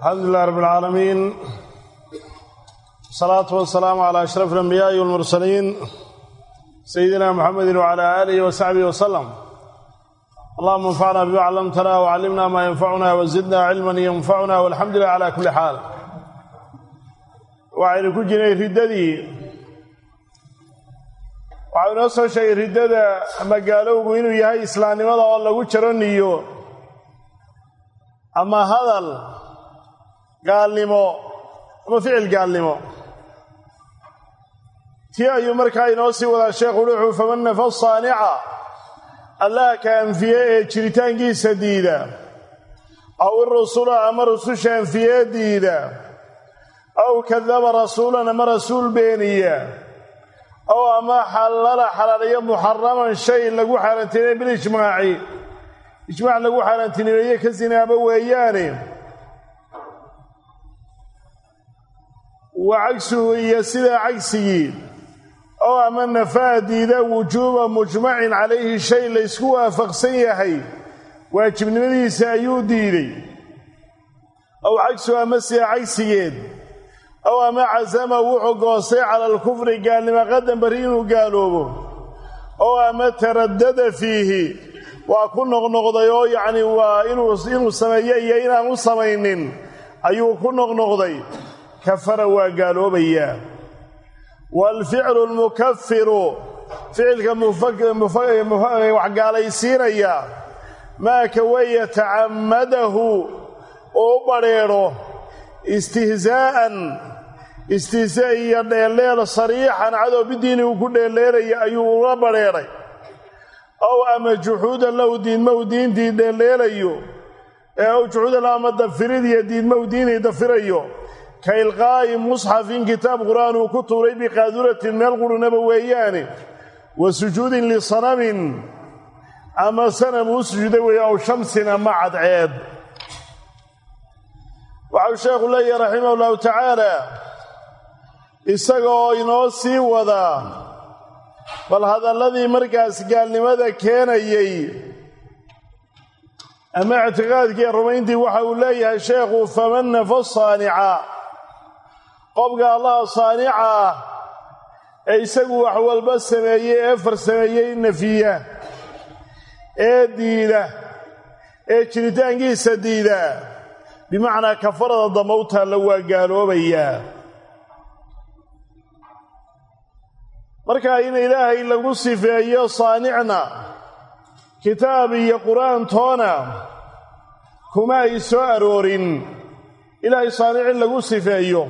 الحمد لله رب العالمين الصلاة والسلام على أشرف الأنبياء والمرسلين سيدنا محمد وعلى آله وصحبه وسلم. اللهم انفعنا بما علمتنا وعلمنا ما ينفعنا وزدنا علما ينفعنا والحمد لله على كل حال. وعين كجنا رددي وعين أصل شيء ردد أما قالوا إنه يهي إسلامي ماذا الله وجرنيه أما هذا قال لي ما فعل قال لي تيا يمرك ينوسي ولا الشيخ روحه فمن نفى الصانعة الله كان فيه شريتان سديدة أو الرسول أمر رسوشا فيه ديدة أو كذب رسولا أمر رسول بينية أو أما حلاليا محرما شيء لقو حالتين بالإجماعي إجماع لقو حالتين ويك الزنابة وياني وعكسه يسير عكسه أو أما نفادي ذا وجوب مجمع عليه شيء ليسكوها فقسيحي واجب نمدي سايودي لي أو عكسه أمسي عكسيين أو أما عزم وحقوصي على الكفر قال لما قدم برينه قالوا أو أما تردد فيه وأكون نغضي يعني وإنه سميي إنه سمينين أيو كن نغضي كفر وقالوا بياه. والفعل المكفر فعل وقال يسيريا ما كوي يتعمده وبريره استهزاء يدلل صريحا عدو بدينه وكل ليلة أيوه بريره أو أما جحودا له دين مودين دين ليلة أو جحودا له مدفرين دين مودين يدفريه كإلقاء مصحف كتاب قرآن وكتب بقادرة من القرآن بويانه وسجود لصنم أما صنم سجود أو شمس أما عدعاد. وعلى الشيخ الله رحمه الله تعالى استقوا ينوسي وذا بل هذا الذي مركز قال لماذا كان أما اعتقادك يا رمينتي وحاول ليها الشيخ فمن نفى الصانعة قبل الله صانعة يسقوا أحوال بس سمية فرسمية النفية ديدة شريتان سديدة بمعنى كفر ضموتها لو قالوا بياه مركا إن إلهي إلا قصي في أيه صانعنا كتابي قرآن تونا كما يسوارور إلهي صانع إلا قصي في أيه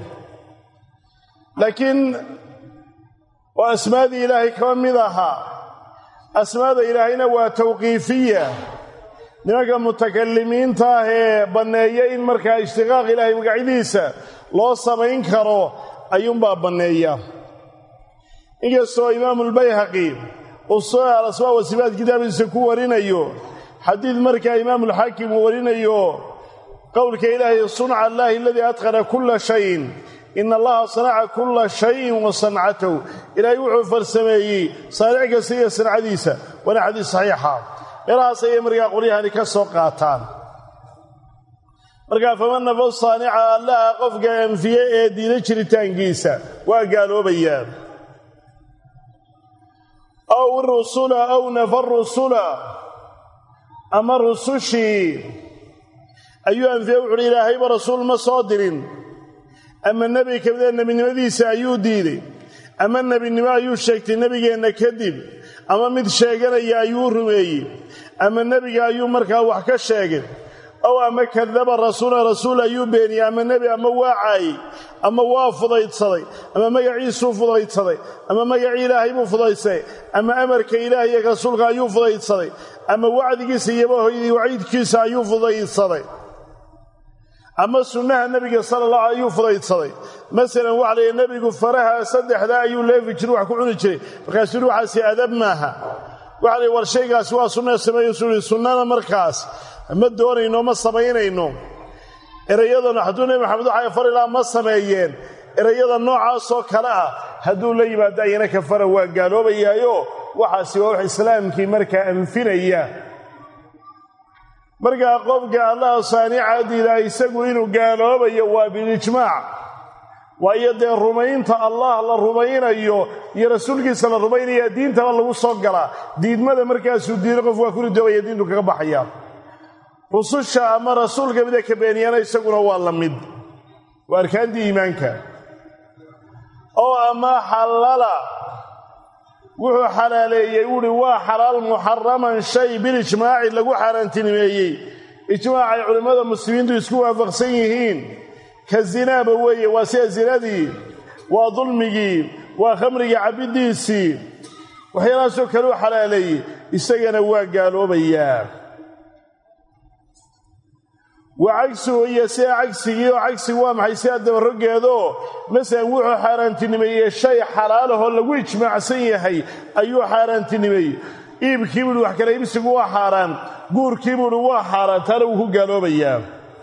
لكن وأسماء إلهي كمان مذاها أسماء إلهينا وتوقيفية لنك متكلمين تاهي بنايين مركا اشتغاق إلهي مقعديسة لو سمين كرو أيوم باب بنايا إنجسوا إمام البيهقي والصلاة على أسماء وصفات كتاب السكو ورينيو حديث مركا إمام الحاكم ورينيو قولك إلهي صنع الله الذي أتقن كل شيء إن الله صنع كل شيء وصنعته إلهي وحفر سميه صانعك سيئة صنعديسة وانا حديث صحيحة إلها سيئة مرقا قريها لكسوقاتان مرقا فمن نفى الصانعة الله قفق ينفيه دين شريتان قيسة وقالوا بيان أو الرسول أو نفى الرسول أما الرسوشي أيها أنفيه وحري إلهي برسول مصادر أما النبي كبدا النبي نمديسا أيو ديدي أما النبي نما أيو شاكت النبي أنه كذب أما مد شاكنا أيو رمي أما النبي أيو مركا وحكا شاكت أو أما كذب الرسول أيو بيني أما النبي أما واعي أما وافض يتصدي أما ما يعيسو فضا يتصدي أما ما يعي إلهي مفضا يتصدي أما أمرك إلهي رسولك أيو فضا يتصدي أما وعدك سيبه وعيد كيسا أيو فضا يتصدي أما سنة النبي صلى الله عليه وسلم مثلا وعلى النبي فرها صدح لا يلف جروح كعون جري فكسروا على أدب ماها وعلى ورشيء سواء سنة سماء سنة مركز ما دوري إنه ما سمعين إنه إرياضنا حدونا محمد عليه فرلا ما سمعين إرياض النوع صكلا هدول لي بدأنا كفر وقالوا بيايو وحسوا إسلام كي مركز أنفنا إياه markaa qofka allah saanica diida isagu inuu gaaloobayo waa bilijmaac waayo dee rumaynta allah la rumaynayo iyo rasuulkiisa la rumaynaya diintaba lagu soo galaa diidmada markaasuu diido qof waa ku ridoobaya diintu kaga baxaya rususha ama rasuulka mida ka beeniyana isaguna waa la mid waa arkaantii iimaanka oo ama xalala wuxuu xalaaleeyey wuhi waa xalaal muxaraman shay bilijmaaci lagu xaaraantinimeeyey ijmaacay culimmada muslimiintu isku waafaqsan yihiin ka zinaaba weeye waa sida zinadii waa dulmigii waa khamrigii cabiddiisii waxyaalahaasoo kale u xalaaleeyey isagana waa gaaloobayaa wa cagsuhu iyo sida cagsigii oo cagsigu waa maxay sida dabaroggeedoo masalan wuxuu xaaraantinimeeyey shay xalaalahoo lagu ijmaacsan yahay ayuu xaaraantinimeeyey iibkii buuhi wax kale iibsigu waa xaaraan guurkii buuhi waa xaaraan taana wuu ku gaaloobayaa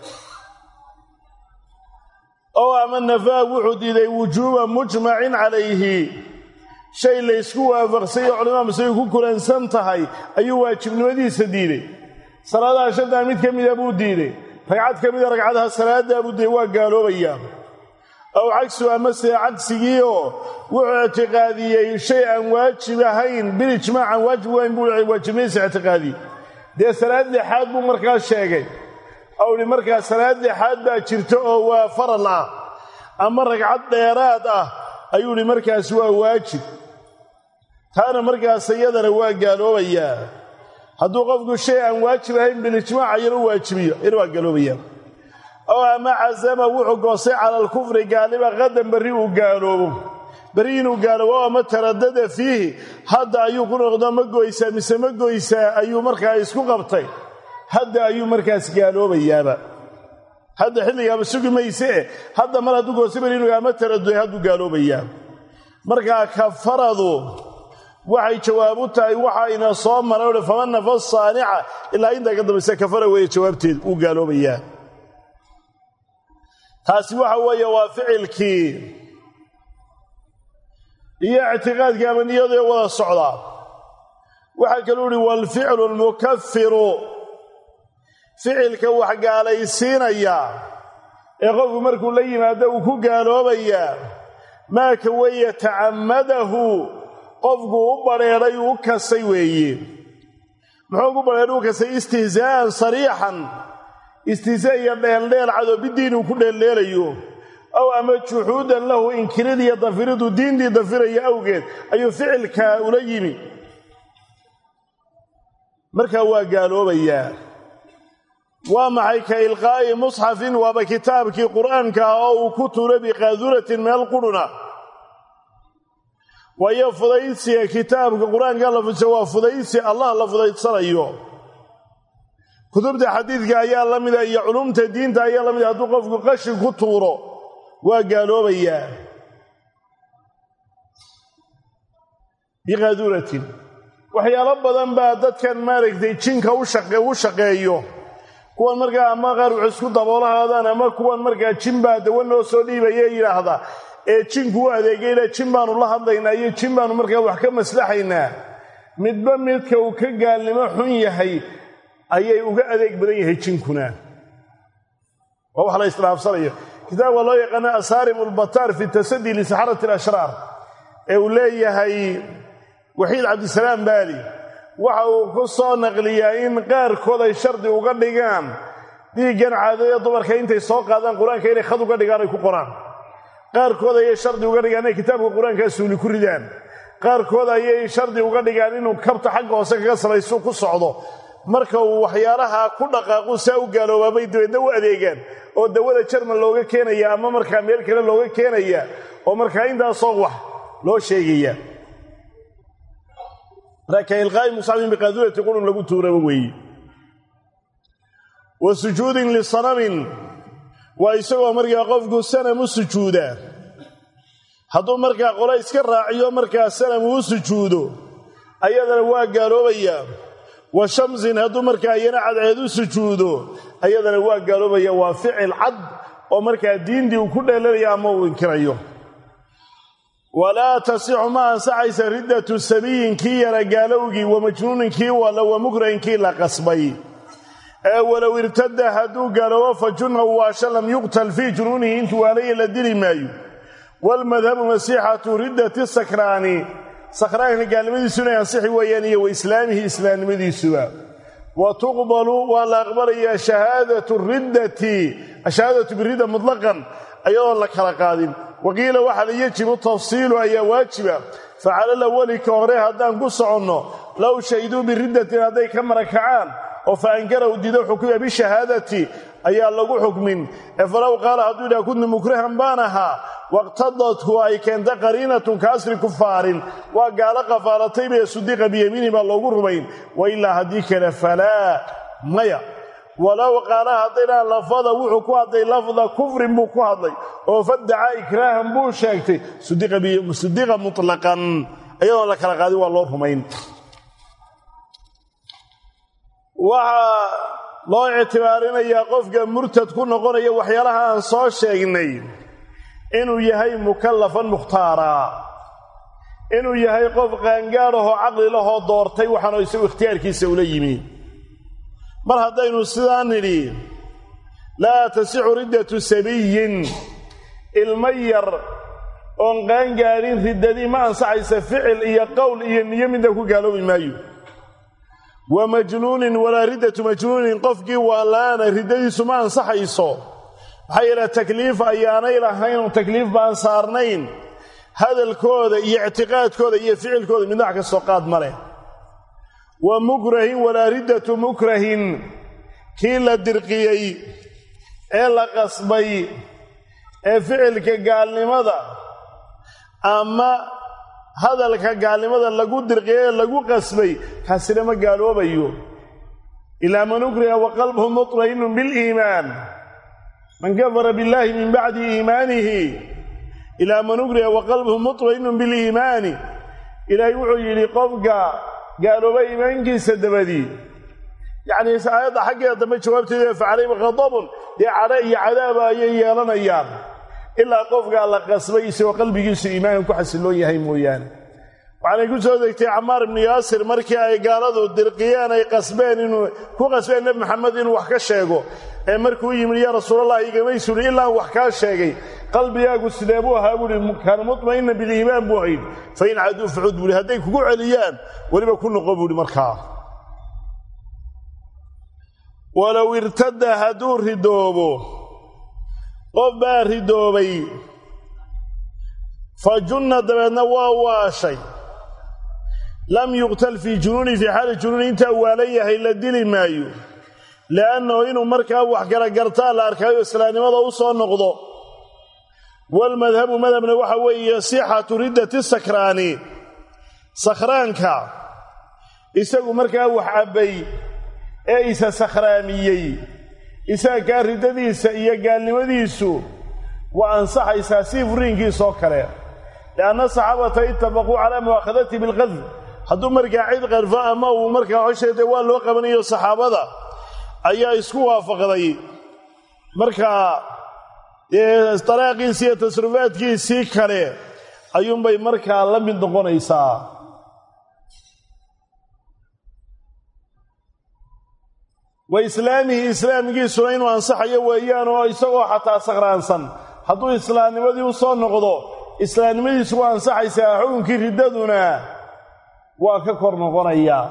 oo ama nafaa wuxuu diiday wujuuba mujmacin calayhi shay laysku waafaqsay oo culimada muslimiin ku kulansan tahay ayuu waajibnimadiisa diiday salaadaha shantaa mid ka mida buu diiday ragcad ka mida ragcadaha salaaddaa buu diiday waa gaaloobayaa aw cagsu ama sida cagsigiioo wuxuu ictiqaadiyey shay aan waajib ahayn bilijmaac aan waajib wahayn buu waajibnimadiisa ictiqaadiyey dee salaad lixaad buu markaa sheegay awli markaa salaad lixaad baa jirta oo waa faral ah ama ragcad dheeraad ah ayuu hi markaas waa waajib taana markaas iyadana waa gaaloobayaa hadduu qofku shay aan waajib ahayn bilijmaac ayana u waajibiyo ina waa gaaloobayaa oo ama casama wuxuu goostay cala alkufri gaaliba qadan berri uu gaaloobo berri inuu gaaloobo ama taradada fiihi hadda ayuu ku noqdo ma goysaa mise ma goysaa ayuu markaa isku qabtay hadda ayuu markaas gaaloobayaaba hadda xilligaaba sugi mayse hadda mar hadduu goostay berri inuu ama taraduday hadduu gaaloobayaa markaa kafaradu waxay jawaab u tahay waxayna soo maray faman nafas saanica ilaa intaa ka dambaysa kafara weeye jawaabteed uu gaaloobayaa taasi waxa weeye waa ficilkii iyo ictiqaadkii ama niyadoo wada socdaa waxaa kaluu uhi waalficlu almukaffiru ficilka wax gaalaysiinaya ee qofku markuu la yimaado uu ku gaaloobayaa maaka weeye tacamadahu qofku u badheedhay uu kasay weeye muxuu ku badheedhay u kasay istihzaa'an sariixan istihzaa iyo dheeldheel cadoo bidiin uu ku dheeldheelayo aw ama juxuudan lahu inkirid iyo dafiridu diintii dafiraya awgeed ayuu ficilkaa ula yimi markaa waa gaaloobayaa waa maxay ka ilqaa'i musxafin waaba kitaabkii qur'aanka ah oo uu ku tuuray biqaaduratin meel qudhuna waayo fudaydsiga kitaabka qur-aanka la fudsa waa fudaydsi allah la fudaydsanayo kutubta xadiidka ayaa la mida iyo culumta diinta ayaa la mida hadduu qofku qashin ku tuuro waa gaaloobayaa biqaaduratin waxyaalo badan baa dadkan maaragtay jinka u shaqeeyo kuwan markaa ama qaar wax isku daboolahaadaan ama kuwan markaa jin baa dawa noo soo dhiibaya yidhaahda ee jinku u adeegayla jin baanu la hadlaynaa iyo jin baanu markaa wax ka maslaxaynaa midba midka uu ka gaalnimo xun yahay ayay uga adeeg badan yahay jinkuna waa wax la islaafsanayo kitaabka loo yaqaana asaarimu lbataar fi tasaddi lisaxarati alashraar ee uu leeyahay waxiid cabdisalaam baali waxa uu ku soo naqliyaa in qaarkood ay shardi uga dhigaan dhiiggan caadada dumarka intay soo qaadaan qur-aanka inay khad uga dhigaan ay ku qoraan qaarkood ayay shardi uga dhigaan inay kitaabka qur-aankaa suuli ku ridaan qaarkood ayay shardi uga dhigaan inuu kabta xagga hoose kaga samayso ku socdo marka uu waxyaalaha ku dhaqaaqu saa u gaaloobaabay dabeedna u adeegaan oo dawada jarmal looga keenaya ama markaa meel kale looga keenaya oo markaa intaasoo wax loo sheegaya marka ilqaa'i musxafin biqaadurati qurun lagu tuuraba weeye wa sujuudin lisanamin waa isagoo markaa qofku sanam u sujuuda hadduu markaa qole iska raaciyo markaa sanam uu sujuudo ayadana waa gaaloobayaa wa shamsin hadduu markaa iyana cadceed u sujuudo ayadana waa gaaloobaya waa ficil cad oo markaa diintii uu ku dheelanayo ama uu inkirayo walaa tasixu ma ansaxaysa riddatu sabiyin kii yara gaalowgii wa majnuunin kii walla wa mukrahin kii la qasbay walow irtada hadduu gaaloobo fajunna waasha lam yuqtal fii junuunihi intuu waalaya la dili maayo waalmadhabu masiixatu riddati sakraani sakraanka gaalnimadiisu inay ansixi weeyaan iyo wa islaamihi islaamnimadiisuba wa tuqbalu waa la aqbalayaa shahaadatu riddati ashahaadatu biridda mutlaqan ayadoon la kala qaadin waqiila waxaa la yajibu tafsiilu ayaa waajiba facala alawali ka hore haddaan ku soconno low shahiduu biriddatin hadday ka marakacaan oo fa ankarahu diido xukuya bishahaadati ayaa lagu xukmin falow qaala hadduu yidhaha kuntu mukrahan baan ahaa waqtadadku ay keenta qariinatun ka asri kufaarin waa gaalo qafaalatay bee sudiqa biyamiini baa loogu rumayn wa ilaa haddii kale falaa maya walow qaala haddaynaa lafada wuxuu ku hadlay lafda kufrin buu ku hadlay oo fadacaa ikraahan buu sheegtay sudiqa mutlaqan ayadoon la kala qaadin waa loo rumayn waxaa loo ictibaarinayaa qofka murtad ku noqonaya waxyaalaha aan soo sheegnay inuu yahay mukallafan mukhtaara inuu yahay qof qaangaadhahoo caqli lahoo doortay waxaanu isagu ikhtiyaarkiisa ula yimi mar haddaynu sidaa nidhi laa tasixu riddatu sabiyin ilmo yar oon qaangaadhin riddadii ma ansaxaysa ficil iyo qowl iyo niyo midna ku gaaloobi maayo wa majnuunin walaa riddatu majnuunin qofkii waalaana riddadiisu ma ansaxayso maxaa yeele takliif ayaanay lahayn takliif baan saarnayn hadalkooda iyo ictiqaadkooda iyo ficilkooda midna wax kastoo qaad ma leh wa mukrahin walaa riddatu mukrahin kii la dirqiyey ee la qasbay ee ficilka gaalnimada ama hadalka gaalnimada lagu dirqiyey ee lagu qasbay kaasina ma gaaloobayo ilaa man ukriha wa qalbuhu mutma'innun biliimaan man kafara billaahi min bacdi iimaanihi ilaa man ukriha wa qalbuhu mutma'innun biliimaani ilaahay wuxuu yidhi qofka gaaloobay iimaankiisa dabadii yacnii aayadda xaggeeda dambe jawaabteeda facalayhim ghadabun dee cadho iyo cadaaba ayay yeelanayaan ilaa qofkaa la qasbay isagoo qalbigiisu iimaanka ku xasilloon yahay mooyaane waxaanay ku soo degtay camaar ibnu yaasir markii ay gaaladu dirqiyeen ay qasbeen inuu ku qasbeen nebi maxamed inuu wax ka sheego ee markuu yimid yaa rasuulallah igamay suri ilaa wax kaa sheegay qalbigaagu sidee buu ahaa buuhi kaana mutma'inna biliimaan buu ahayd fa in caduu facud buuhi hadday kugu celiyaan weliba ku noqo buuhi markaa walow irtada hadduu ridoobo qof baa ridoobay fa junna dabeedna waa waashay lam yuqtal fii junuuni fii xaali junuuni intaa waalan yahay la dili maayo li'annahu inuu markaa wax kala gartaa la arkaayo islaamnimada u soo noqdo waalmadhabu madhabna waxa weeye sixatu riddati sakraani sakhraanka isagu markaa wax cabbay ee isa sakhraamiyey isaga kaa riddadiisa iyo gaalnimadiisu waa ansaxaysaa sii furiinkiisoo kale li'anna saxaabata itafaquu calaa mu'aakhadatihi bilqadf hadduu markaa cid qarfo ama uu markaa hosheede waa loo qabanayo saxaabada ayaa isku waafaqday markaa daraaqiisii iyo tasrufaadkiisii kale ayuunbay markaa la mid noqonaysaa wa islaamihi islaamkiisuna inuu ansaxayo weeyaan oo isagoo xataa sakhraansan hadduu islaamnimadii u soo noqdo islaamnimadiisu waa ansaxaysaa xukunkii riddaduna waa ka kor noqonayaa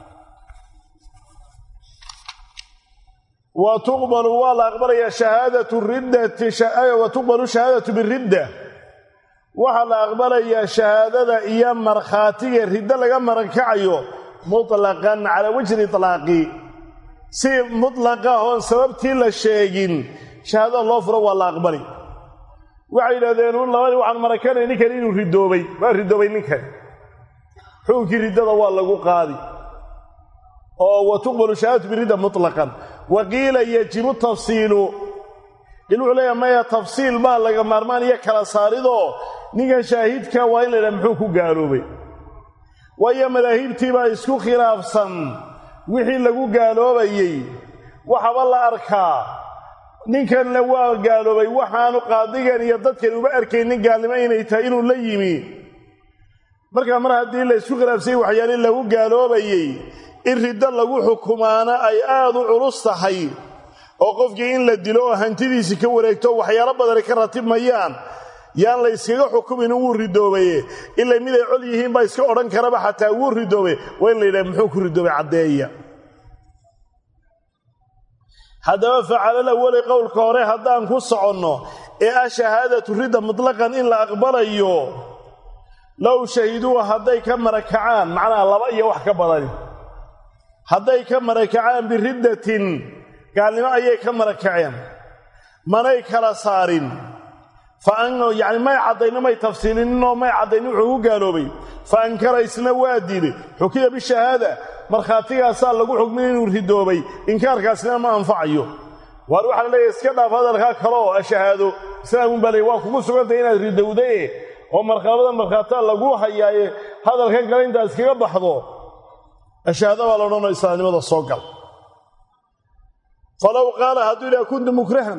wa tuqbalu waa la aqbalayaa shahaadatu riddati wa tuqbalu shahaadatu biridda waxaa la aqbalayaa shahaadada iyo markhaatiga riddo laga marakacayo mutlaqan calaa wajhi itlaaqi si mutlaqa oon sababtii la sheegin shahaadada loo furo waa la aqbali waxay yidhahdeen un labadii waxaan marakanay ninkan inuu ridoobay waa ridoobay ninkan xukunkii riddada waa lagu qaadi oo wa tuqbalu shahaadatu biridda mutlaqan wa qiila yajibu tafsiilu il wuxuu leeyahay maya tafsiil baa laga maarmaan iyo kala saaridoo ninkan shaahidka waa in la yidhaha muxuu ku gaaloobay waayo madaahibtii baa isku khilaafsan wixii lagu gaaloobayey waxaba la arkaa ninkanna waa gaaloobay waxaanu qaadigan iyo dadkan uba arkaynin gaalnimo inay tahay inuu la yimi markaa mar haddii la isku khilaafsayey waxyaalii lagu gaaloobayey in riddo lagu xukumaana ay aad u culus tahay oo qofkii in la dilo oo hantidiisii ka wareegto waxyaalo badan ka ratibmayaan yaan la iskaga xukumin wuu ridoobaye ilaa mid ay col yihiin baa iska odhan karaba xataa wuu ridoobay waa in la yidhaha muxuu ku ridoobay caddeeya haddaba facala alawali qowlka hore haddaan ku soconno ee ah shahaadatu ridda mutlaqan in la aqbalayo low shahiduu hadday ka marakacaan macnaha laba iyo wax ka badan hadday ka marakacaan biriddatin gaalnimo ayay ka marakaceen manay kala saarin يعني ما يعدين ما يتفصيل إنه ما يعدين وحقوق قالوا فأنكر إسنا وادي حكي بالشهادة مرخاتيها صار لقوا حكمين ورهدوا بي إنكار كاسنا ما أنفعيه واروح على يسكدها فهذا الخاك خلاص الشهادة سلام بلي واقفوا سكرت هنا ردوا ده ومرخاتها لقوها يا هذا الخاك قال إنت أسكير بحضه الشهادة ولا نون إسلامي ماذا الصقل فلو قال هذول كنت مكرها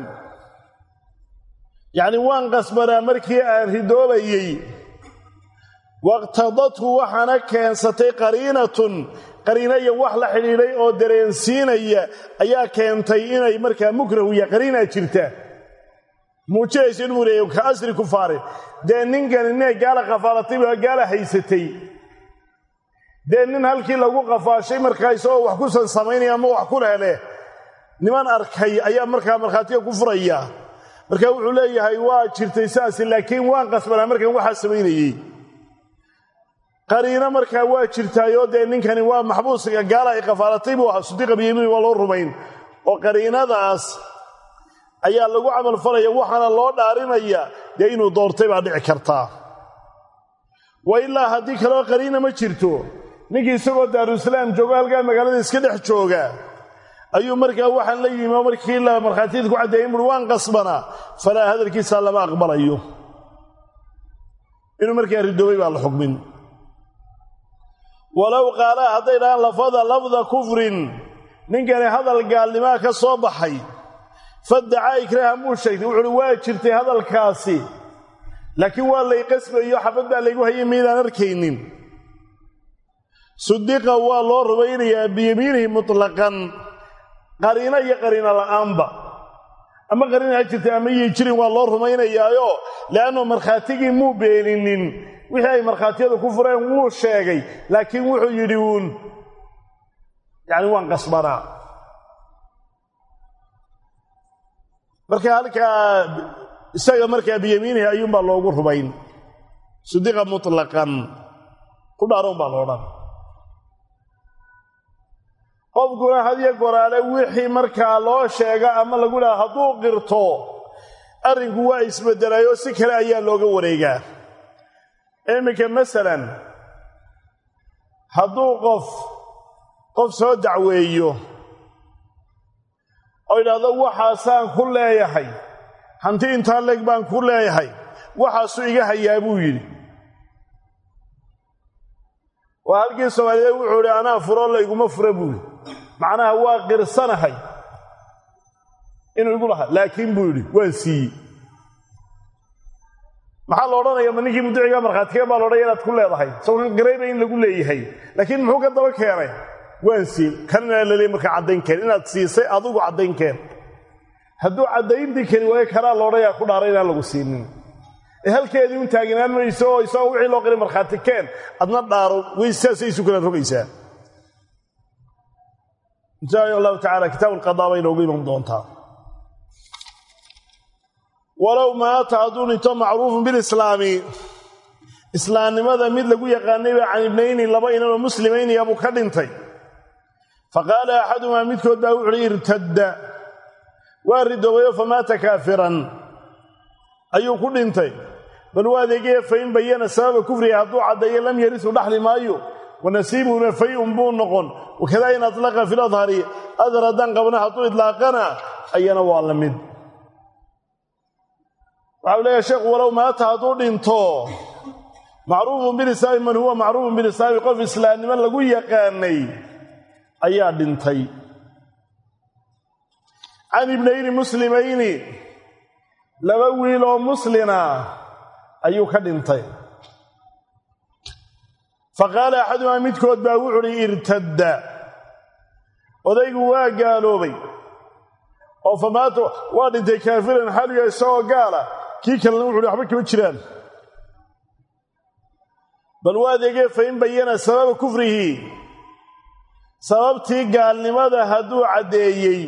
يعني وان قسمنا مركي ردوبيي واقتضته وحنا كانستي قرينه wax la xiriiray oo dareensiinaya ayaa keentay inay markaa mukrahu ya qariina jirta muujaysan mureeyo ka asri kufaare deeninkan inay gaala qafaalatay oo gaala haysatay deenin halkii lagu qafaashay markaa isoo wax ku sameynaya ama wax ku leele niman arkay ayaa markaa marxaatiga ku furaya marka wuxuu leeyahay waa jirtay saasi laakiin waan qasbanaa markan waxa sameeyay qariina marka waa jirtaayo de ninkani waa maxbuusiga gaala ay qafaalatay buu hasudiqa biyimi wala rumayn oo qariinadaas ayaa lagu amal falaya waxana loo dhaarinaya de inuu doortay baa dhici kartaa wa ilaa hadii kale qariina ma jirto ninkii isagoo Daarusalaam jooga halka magaalada iska dhex jooga ayuu markaa waxaan la yimi markii la marxaatiid ku cadeeyay waan qasbana fala hadalkiisa lama aqbalayo inuu markaa ridoobay baa la xukmin walaw qaala hadayna lafda kufrin ninkani hadal gaalnimo ka soo baxay fad'a ikraha mushaydi wuxuu waa jirtay hadalkaasi laakiin waa lay qasbayo xabada lagu hayay meedaan arkaynin sudiqa waa loo rubaynayaa biyamiinihi mutlaqan qariina iyo qariina la'aanba ama qariina jirtay ama jirin waa loo rumaynayaayo laano marxaatigii muu beeninin wixii ay marxaatiyadu ku fureen wuu sheegay laakiin wuxuu yidhi yani waan qasbanaa marka halka isaga markaa biyamiinihi ayuunbaa loogu rumayn sudiqa mutlaqan ku dhaaron baa loodhan qofkuna hadiya goraale wixii markaa loo sheega ama lagu leeyahay hadduu qirto arrinku waa isbedelayo si kale ayaa looga wareegaa iminka masalan hadduu qof soo dacweeyo oo yidhaahdo waxaasaan ku leeyahay hanti intaa leeg baan ku leeyahay waxaasuu iga hayaa buu yidhi waa halkii Soomaaliyeed wuxuu yidhi anaa furo layguma fura buu macnaha waa qirsanahay inuu igu lahaa laakiin buu yidhi waan siiyey maxaa la odhanayaa ninkii mudiciga marxaatiga baa la odhanaya inaad ku leedahay sawkan qarayba in lagu leeyahay laakiin muxuu ka daba keenay waan siiyey kanna la leeyahay marka caddayn keen inaad siisay adigu caddayn keen hadduu caddayntii keli waayo kanaa la odhanayaa ku dhaaray inaan lagu siinin halkeedii un taaginaan mayso oo isagoo wixii loo qiray marxaati keen adna dhaaro weysaasay isu kala rogaysaa insha allahu tacaala kitaab alqadaa bay inoogu iman doontaa walow maata hadduu dhinto macruufun bilislaami islaamnimada mid lagu yaqaanay baa can ibnayni laba inanoo muslimayni abuu ka dhintay faqaala axadumaa midkood baa wuxuuhi irtadda waa ridoobayo famaata kaafiran ayuu ku dhintay bal waa adeegaya fain bayana sababa kufriga hadduu caddeeyo lam yarisu dhaxli maayo wanasiibuna fayun buu noqon wakadaa in atlaqa fi ladhari adar haddaan qabna hadduu idlaaqana ayana waa la mid waxau leeyahay sheekhu walow maata hadduu dhinto macruufun bilislaami man huwa macruufun bilislaami qof islaamnimo lagu yaqaanay ayaa dhintay can ibnayni muslimayni laba wiil oo muslina ayuu ka dhintay faqaala axadumaa midkood baa wuxuuhi irtadda odaygu waa gaaloobay oo famaato waa dhintay kaafiran xaliya isagoo gaala kii kalena wuxuu waxba kama jiraan bal waa adeegee fa in bayana sababa kufrihi sababtii gaalnimada hadduu caddeeyey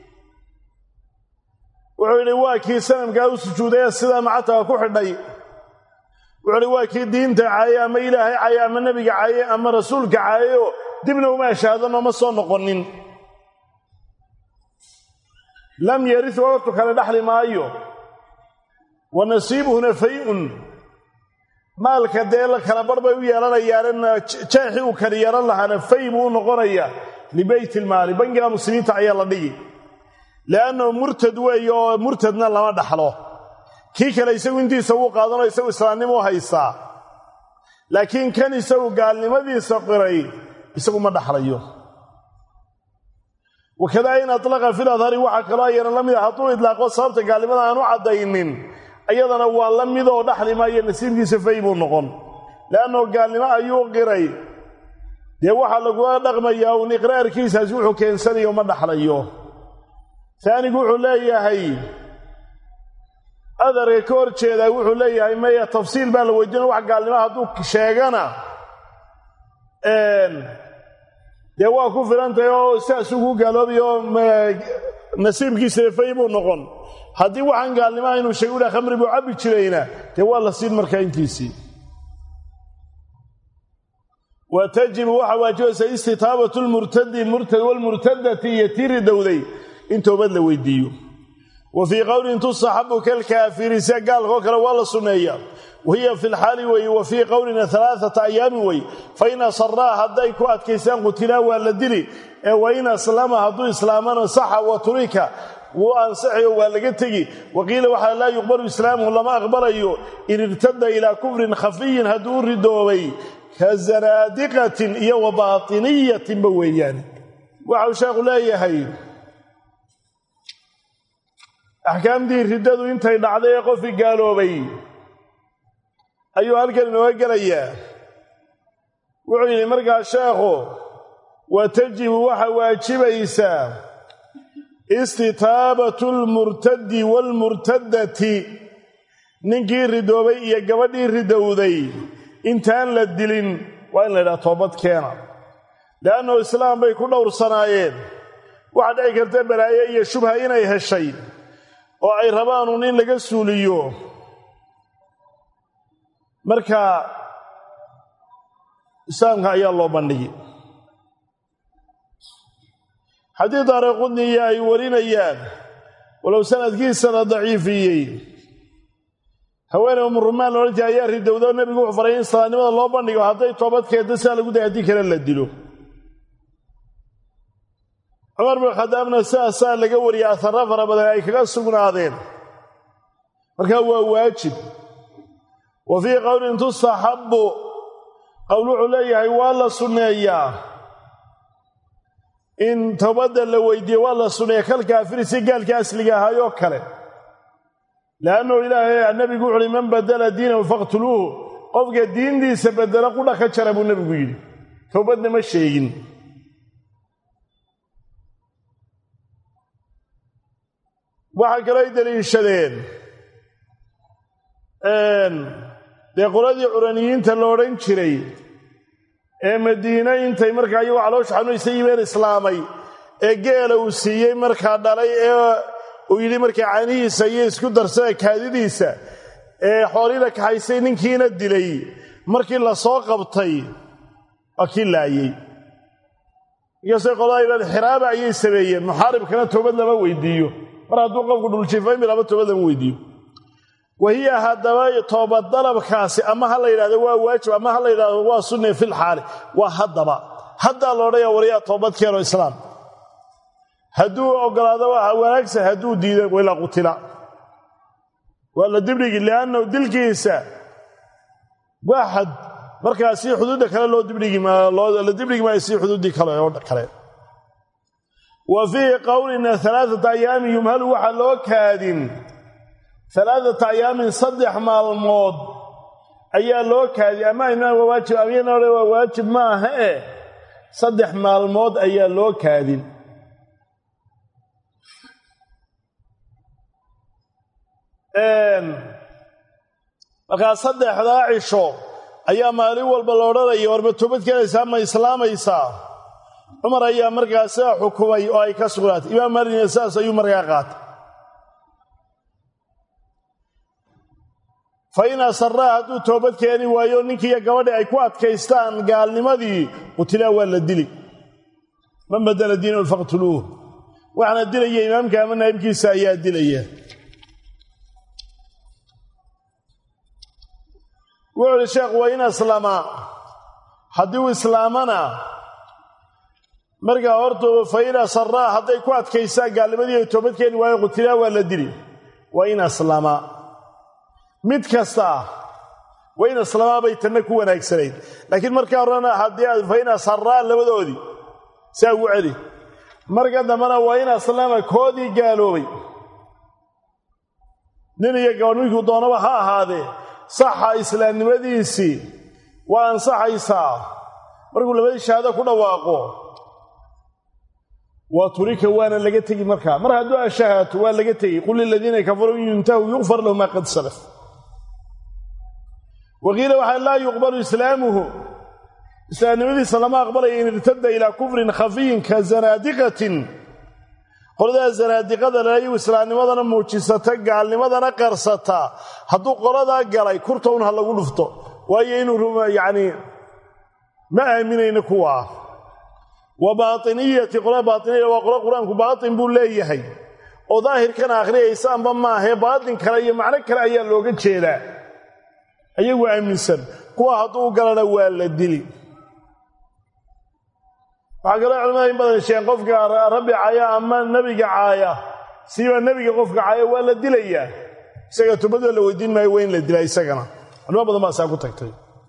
wuxuu yidhi waa kii sanamkaa u sujuudaya sidaa macataga ku xidhay wuxuu yidhi waa kii diinta caayay ama ilaahay caayay ama nebiga caayay ama rasuulka caayayoo dibna uma ashaadanoo ma soo noqonin lam yaris waqtu kale dhaxli maayo wa nasiibuhuna fay-un maalka dee la kala bar bay u yeelanayaanna jeexii uu kala yeelan lahaana fay buu u noqonayaa libaytilmaali bangiga muslimiinta ayaa la dhigi li'annahu murtad weeye oo murtadna lama dhaxlo kii kale isagu intiisa wuu qaadanoo isagu islaamnimo u haystaa laakiin kan isagu gaalnimadiisa qiray isagu ma dhaxlayo wakadaa in atlaqa fil adhari waxaa kaloo ayana la mid a hadduu idlaaqo sababta gaalnimada aan u caddaynin ayadana waa la midoo dhaxli maayo nasiibkiisa fay buu noqon le'annoo gaalnimo ayuu qiray dee waxaa lagula dhaqmayaa uun iqraarkiisaasi wuxuu keensanayo ma dhaxlayo taanigu wuxuu leeyahay adarka ka hor jeedaa wuxuu leeyahay maya tafsiil baa la weydiina wax gaalnimo hadduu sheegana dee waa ku filantahay oo sidaas ugu gaaloobayo oo nasiibkiisa fay buu noqon haddii waxaan gaalnimaha inuu sheegu dha khamri buu cabbi jirayna dee waa la siin markaa intiisii wa tajibu waxaa waajibaysa istitaabatu lmurtadi murtad walmurtadati iyo tii ridowday in toobad la weydiiyo wa fii qowlin tustaxabu kalkaafiri sia gaalkoo kale waa la sunneeyaa wahiya fi lxaali weeye wa fii qowlina alaaata ayaamin wey fa in asaraa hadday ku adkaystaan qutilaa waa la dili ee wain aslama hadduu islaamana saxa wa turika wuu ansaxayo waa laga tegi waqiila waxaa laa yuqbalu islaamuhu lama aqbalayo in irtada ilaa kufrin khafiyin hadduu u ridoobay ka zanaadiqatin iyo wa baatiniyatinba weeyaan waxau sheekhu leeyahay axkaamtii riddadu intay dhacday ee qofkii gaaloobay ayuu halkan inooga gelayaa wuxuu yidhi markaa sheekhu wa tajibu waxa waajibaysaa istitaabatu lmurtadi waalmurtadati ninkii ridoobay iyo gabadhii ridowday intaan la dilin waa in la ydhaha toobad keena le'annahu islaam bay ku dhowrsanaayeen waxaa dhici karta balaaye iyo shubha inay heshay oo ay rabaanuun in laga suuliyo marka islaamka ayaa loo bandhigi xadiid daaraqudniya ay warinayaan walow sanadkiisa la daciifiyey haweeney umurumaan loodhan jira ayaa ridowda oo nebigu wuxuu faray in islaamnimada loo bandhigo hadday toobad keento sidaa lagu day haddii kale la dilo cumar bin khadaabna sidaasaa laga wariyey aharra fara badan ay kaga sugnaadeen markaa waa waajib wa fii qowlin tustaxabbu qowl wuxuu leeyahay waa la sunneeyaa in toobadda la weydiiye waa la sunneeya kalkaafiri si gaalkii asliga ahaayoo kale le'annahu ilaahay nebigu wuxuuhi man badala diinahu faqtuluuhu qofka diintiisa bedela qudha ka jara buu nebigu yidhi toobadna ma sheegin waxaa kaloo ay daliishadeen dee qoladii curaniyiinta la odhan jiray ee madiine intay markaa iyagoo caloosha xanuunaysa yimeen islaamay ee geela uu siiyey markaa dhalay ee uu yidhi markaa caanihiisa iyo isku darsada kaadidiisa ee xoolii la kaxaysay ninkiina dilay markii la soo qabtay waa kii laayey inkastoo qolada xiraaba ayay sameeyeen muxaaribkana toobad lama weydiiyo mar hadduu qofku dhuljiifaymi laba toobad lama weydiiyo wahiya haddaba toobad dalabkaasi ama ha la yidhahdo waa waajib ama ha la yidhahdo waa sunne fil xaali waa haddaba haddaa loodhaya wariyaa toobad keeno islaam hadduu ogolaado waa wanaagsan hadduu diido ilaa qutila waa la dibdhigi li'annahu dilkiisa waa xad markaa sii xuduudda kale la dibdhigi maayo sii xuduuddii kale wa fii qowlina alaaata ayaamin yumhalu waxaa loo kaadin alaaata ayaamin 3 maalmood ayaa loo kaadin ama waa waajib waa waajib ma aha 3 maalmood ayaa loo kaadin markaa saddexdaa cisho ayaa maalin walba la odhanaya warba toobad keenaysaa ma islaamaysaa cumar ayaa markaa sidaa xukumay oo ay ka sugnaatay imaam maalikna saas ayuu markaa qaatay fa in asarraa hadduu toobad keeni waayo ninkiiyo gabadhii ay ku adkaystaan gaalnimadii qutilaa waa la dili man badala diinahu faqtuluuh waxaana dilaya imaamka ama naa'ibkiisa ayaa dilaya wuxuu uhi sheekhu waa in aslama haddii uu islaamana markaa horta fa in asarraa hadday ku adkaystaan gaalnimadii ay toobad keeni waayo qutilaa waa la dili waa in aslama mid kasta waa in aslamaa bay tanna ku wanaagsanayd laakiin markaa horena haddii aad fa in asarraa labadoodii saa ugu celi marka dambena waa in aslama koodii gaaloobay nin iyo gabadh ninkuu doonaba ha ahaadee saxa islaamnimadiisii waa ansaxaysaa markuu labadii shahaado ku dhawaaqo waa turika waana laga tegi markaa mar hadduu ashahaato waa laga tegi qul liladiina kafaruu in yuntahuu yukfar lahu maa qad salaf waqiila waxaa laa yuqbalu islaamuhu islaamnimadiisa lama aqbalaya in irtada ilaa kufrin khafiyin ka zanaadiqatin qoladaa zanaadiqada lalayu islaamnimadana muujisata gaalnimadana qarsata hadduu qoladaa galay kurtown ha lagu dhufto waayo inuu yacni ma aaminayno kuwaa wa baatiniyati qola baatiniya waa qola qur-aanku baatin buu leeyahay oo daahirkana akhriyaysaanba maahee baatin kale iyo macno kale ayaa looga jeedaa ayagu aaminsan kuwa hadduu galana waa la dili waxaa kaloo culimada in badan sheegeen qofka rabbi caaya ama nebiga caaya siiba nebiga qofka caaya waa la dilayaa isaga tubadoo la weydiin maayo waa in la dilaa isagana culimo badan baa saa ku tagtay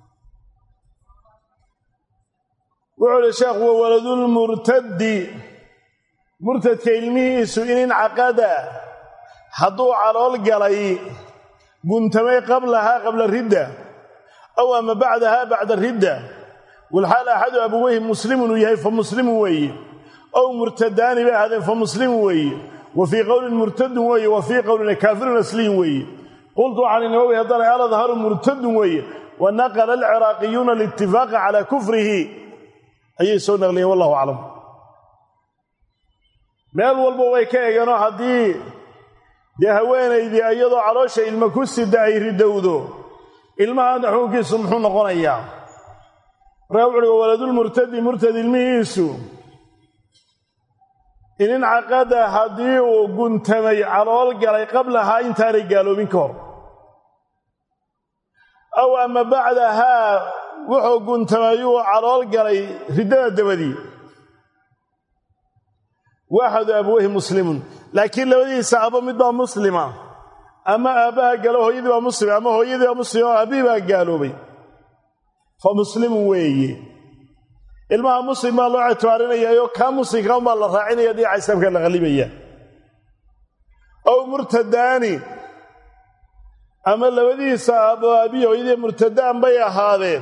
wuxuu uhi sheekhu wa waladulmurtaddi murtadka ilmihiisu in incaqada hadduu calool galay guntamay qablahaa qabla ridda aw ama bacdahaa bacda ridda walxaal axadu abuweyhi muslimun uu yahay fa muslimun weeye ow murtadaani bay ahaadeen fa muslimun weeye wa fii qowlin murtadun weeye wa fii qowlin kaafirun asliyin weeye qultu waxaan inawowi haddana aladharu murtadun weeye wa naqala alciraaqiyuuna alitifaaqa calaa kufrihi ayay soo naqliyeen wallahu aclam meel walba way ka egeenoo haddii dee haweenaydii iyadoo caloosha ilma ku sida ay ridowdo ilmahaadna xukunkiisu muxuu noqonayaa markaa wuxuuhi wa waladulmurtadi murtad ilmihiisu in incaqada haddii uu guntamay calool galay qablahaa intaanay gaaloobin ka hor aw ama bacdahaa wuxuu guntamayuu calool galay riddada dabadii waaxadu abuweyhi muslimun laakiin labadiisa aba mid baa muslima ama aabbaha galo hooyadii baa muslima ama hooyadii baa muslima oo aabbihi baa gaaloobay fa muslimun weeye ilmaha muslim baa loo ictibaarinayaayo kaa muslimka unbaa la raacinaya dhinaca islaamka la qallibaya ow murtadaani ama labadiisa aabbo aabbihi hooyadii murtadaan bay ahaadeen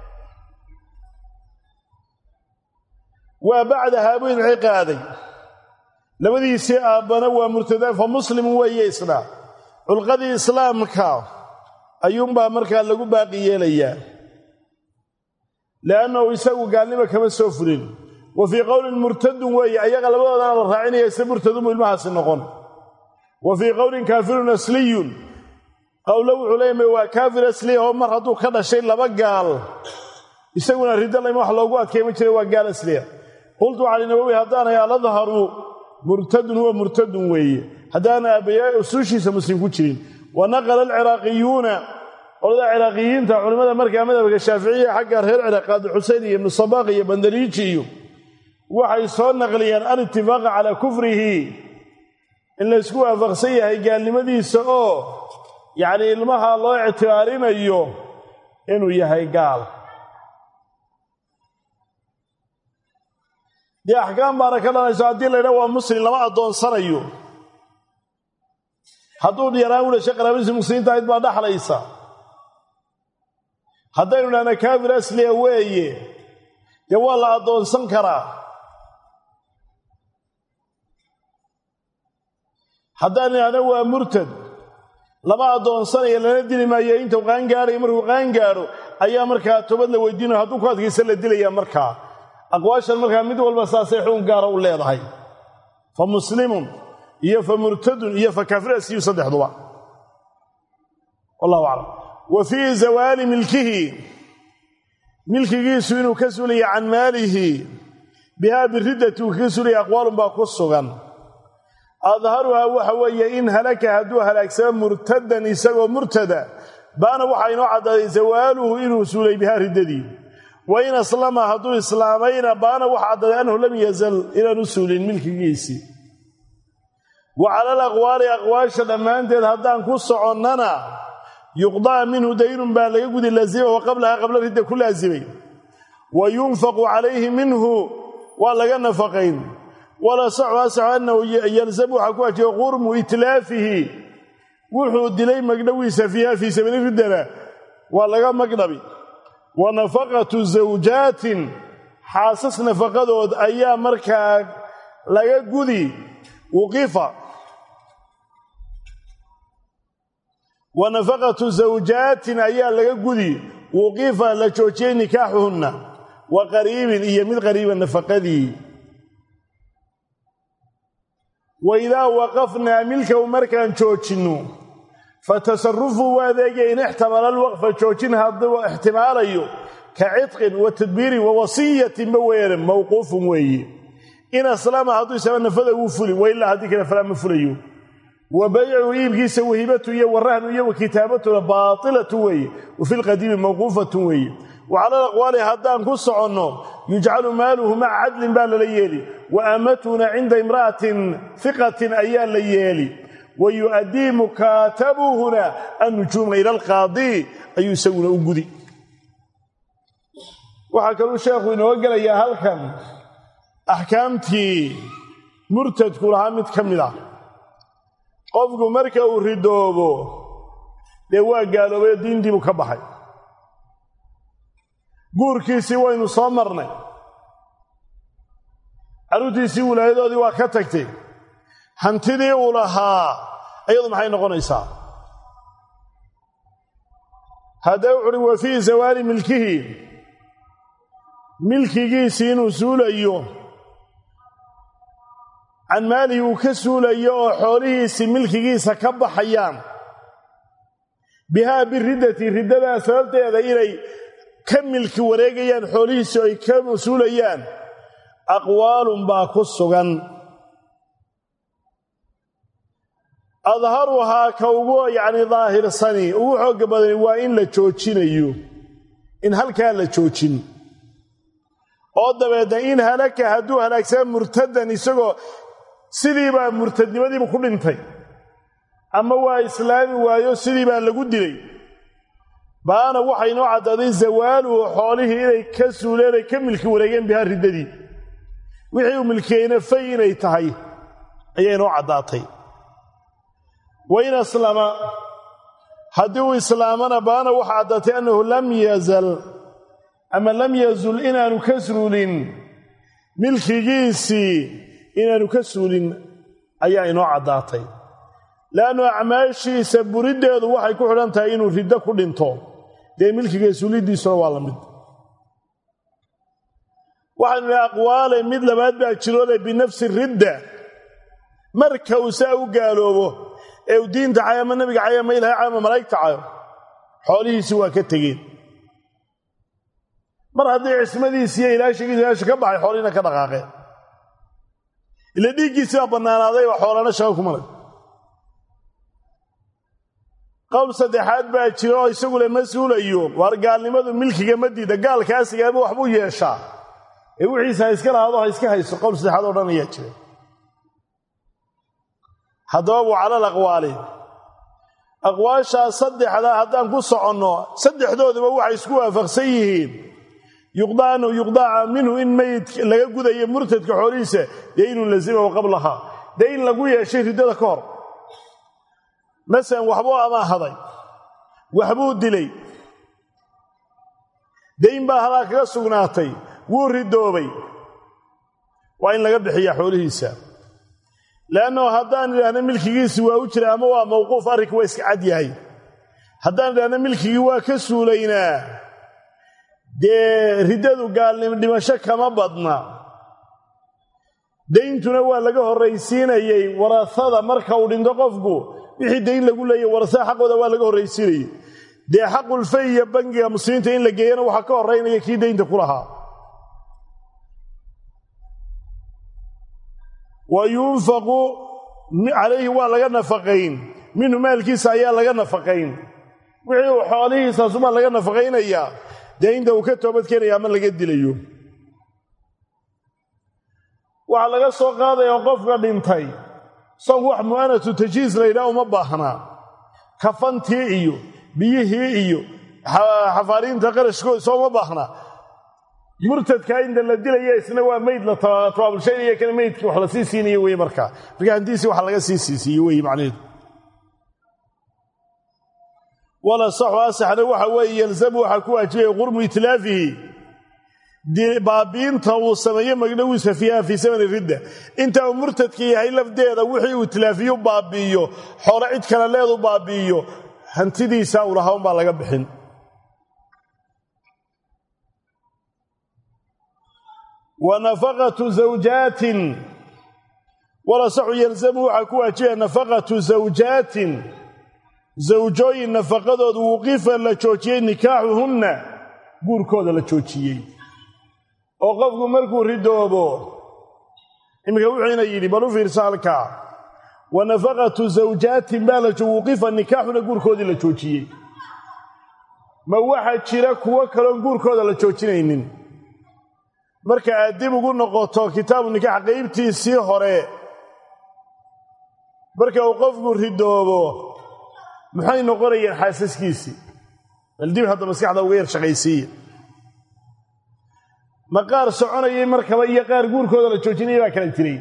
waa bacdahaa buu inciqaaday labadiisii aabbana waa murtadaan fa muslimun weeye isna culqadii islaamka ayuunbaa markaa lagu baaqi yeelayaa li'annahu isagu gaalnimo kama soo fulin wa fii qowlin murtadun weeye ayaga labadoodana la raacinaya ise murtadunbuu ilmahaasi noqon wa fii qowlin kaafirun asliyun qowlo wuxuu leeyahay waa kaafir asliya oo mar hadduu ka dhashay laba gaal isaguna ridda layma wax loogu adkeeyma jiray waa gaal asliya qultu cali nawowi haddaanay aladharu murtadun huwa murtadun weeye haddaana aabbayaa usuushiisa muslim ku jirin wa naqala alciraaqiyuuna qolada ciraaqiyiinta culimmada markaa madhabka shaaficiya xagga reer ciraaq qaadi xuseyn iyo ibnu sabaaq iyo bandariiji iyo waxay soo naqliyeen alitifaaqa calaa kufrihi in laysku waafaqsan yahay gaalnimadiisa oo yacnii ilmaha loo ictibaarinayo inuu yahay gaal dee axkaam baana ka dhanayso haddii laydhaha waa muslim lama addoonsanayo hadduu yaraan u dhashay qaraabadiisii muslimiinta ahayd baa dhaxlaysa haddaynu idhahna kaafir asliya weeye dee waa la addoonsan karaa haddaan idhahna waa murtad lama adoonsanaya lana dili maayo intuu qaan gaaray markuu qaan gaaro ayaa markaa toobad la weydiinayo hadduu ku adkaysan la dilayaa markaa aqwaashan markaa mid walba saasay xukun gaara u leedahay fa muslimun iyo fa murtadun iyo fa kaafirasiyu saddexduba wallahu aclam wa fii zawaali milkigiisu inuu ka suulaya can maalihi bihaa biriddati uu kaga suulaya aqwaalun baa ku sugan adharuhaa waxa weeye in halaka hadduu halaagsamo murtadan isagoo murtada baana waxaa inoo caddaaday zawaaluhu inuu suulay bihaa riddadii wa in aslama hadduu islaamayna baana waxa caddaaday annahu lam yazal inaanu suulin milkigiisii wa cala alaqwaali aqwaasha dhammaanteed haddaan ku soconnana yuqdaa minhu daynun baa laga gudi laasimahu qablaha qabla ridda ku laasimay wa yunfaqu calayhi minhu waa laga nafaqayn wala saxu asaxu annahu yalzamu waxaa ku wajiba qurmu itlaafihi wuxuu dilay magdhowiisa fiiha fii sabiili riddana waa laga magdhabi wa nafaqatu zawjaatin xaasas nafaqadood ayaa markaa laga gudi wuqifa wa nafaqatu zawjaatin ayaa laga gudi wuqifa la joojiyey nikaaxuhunna wa qariibin iyo mid qariiba nafaqadii waidaa waqafnaa milkahu markaan joojinno fatasarufuu waa adeegaya in ixtamala alwaqfa joojin hadduu ixtimaalayo ka cidqin wa tadbiirin wa wasiyatinba weeyane mawquufun weeye in aslama hadduu isaba nafada wuu fuli wailaa haddii kale falaa ma fulayo wa baycu iibkiisa wahibatu iyo warahnu iyo wa kitaabatuna baatilatu weeye wa fi lqadiimi mawquufatun weeye wa cala alaqwaali haddaan ku soconno yujcalu maaluhu maca cadlin baa lala yeeli wa amatuna cinda imra'atin hiqatin ayaa la yeeli wa yu'addii mukaatabuhuna annujuuma ila alqaadii ayuu isaguna u gudi waxaa kaluu sheekhu inoo gelayaa halkan axkaamtii murtadku lahaa mid ka mid ah qofku marka uu ridoobo dee waa gaaloobay diintiibuu ka baxay guurkiisii waynu soo marnay carruurtiisii wilaayadoodii waa ka tagtay hantidii uu lahaa iyadu maxay noqonaysaa haddee wuxuuhi wa fii zawaali milkihi milkigiisii inuu suulayo can maalihi uu ka suulayo oo xoolihiisii milkigiisa ka baxayaan bihaa biriddati riddadaa sababteeda inay ka milki wareegayaan xoolihiisii ay ka mas-uulayaan aqwaalun baa ku sugan adharuhaa ka ugu daahirsani ugu xoogga badani waa in la joojinayo in halkaa la joojin oo dabeedna in halaka hadduu halaagsaa murtadan isagoo sidiibaa murtadnimadiibu ku dhintay ama waa islaami waayo sidii baa lagu dilay baana waxay inoo caddaaday zawaaluhu xoolihii inay ka suuleen ay ka milki wareegeen bihaa riddadii wixii uu milkiyeyna fay inay tahay ayaa inoo caddaatay wa in aslama haddii uu islaamana baana waxa caddaatay annahu lam yazal ama lam yazul inaanu ka suulin milkigiisii inaanu ka suulin ayaa inoo caddaatay leannu acmaashiisa buriddeedu waxay ku xidhan tahay inuu riddo ku dhinto dee milkiga suuliddiisuna waa la mid waxaanu idhi aqwaale mid labaad baa jiroole binafsi ridda marka uu saa u gaaloobo ee uu diinta cayo ama nebiga cayo ama ilahay cayo ama malaa'igta cayo xoolihiisii waa ka tegeen mar haddii cismadiisiiyo ilaashigiisa meesha ka baxay xoolihiina ka dhaqaaqeen ila dhiiggiisii baa bannaanaadayba xoolana shaqa kuma leh qowl saddexaad baa jira oo isagule ma suulayo waar gaalnimadu milkiga ma diida gaalkaasigaaba waxbuu yeeshaa ee wixiisa ha iska lahaado ha iska hayso qowl saddexaad oo dhan ayaa jira haddaba wa cala alaqwaali aqwaashaas saddexdaa haddaan ku soconno saddexdooduba waxay isku waafaqsan yihiin yuqdaa annahu yuqdaaca minhu in meyd laga gudayo murtadka xoolihiisa daynun lazimahu qablahaa dayn lagu yeeshay riddada ka hor masalan waxbuu amaahaday waxbuu dilay dayn baa halaa kaga sugnaatay wuu ridoobay waa in laga bixiyaa xoolihiisa laanno haddaan idhaahno milkigiisi waa u jira ama waa mawquuf arrinku waa iska cad yahay haddaan idhaahno milkigii waa ka suulaynaa dee riddadu gaalnimo dhimasho kama badna dayntuna waa laga horraysiinayey warasada marka uu dhinto qofku wixii dayn lagu leeyahy warasada xaqooda waa laga horraysiinayey dee xaqulfay iyo bangiga muslimiinta in la geeyana waxaa ka horraynaya kii daynta ku lahaa wa yunfaqu calayhi waa laga nafaqayn minhu maalkiisa ayaa laga nafaqayn wixii uu xoolihiisaasumaa laga nafaqaynayaa dee inta uu ka toobadkeenaya ama laga dilayo waxaa laga soo qaadaya qofka dhintay isagu wax mu'anatu tajhiis la yidhaha uma baahnaa kafantii iyo biyihii iyo xafaariinta qarashkooda soo uma baahnaa murtadkaa inta la dilaya isna waa mayd la tawaabulshaynaya kana maydkii wax la sii siinayo weye markaa hantiisii wax laga sii siisiiye weye macnaheedu wala saxu asaxna waxa weeye yalzamu waxaa ku waajibaya qurmu itlaafihi baabiinta uu sameeyo magdhowiisa fiiha fii samani ridda inta uu murtadka yahay lafdeeda wixii uu itlaafiyo baabi'iyo xoolo cid kale leedu baabi'iyo hantidiisa uu lahaa unbaa laga bixin wa nafaqatu zawjaatin wala saxu yalzamu waxaa ku waajibaya nafaqatu zawjaatin zawjooyin nafaqadooda wuqifa la joojiyey nikaaxuhunna guurkooda la joojiyey oo qofku markuu ridoobo iminka wuxuuna yidhi bal u fiirsa halkaa wa nafaqatu zawjaatin baa la wuqifa nikaaxuna guurkoodii la joojiyey ma waxaa jira kuwo kaloon guurkooda la joojinaynin marka aad dib ugu noqoto kitaabu nikaax qaybtiisii hore marka uu qofku ridoobo maxay noqonayeen xaasaskiisii bal dib hadda maskaxda uga yar shaqaysiiya ma qaar soconayay markaba iyo qaar guurkooda la joojinaya baa kala jiray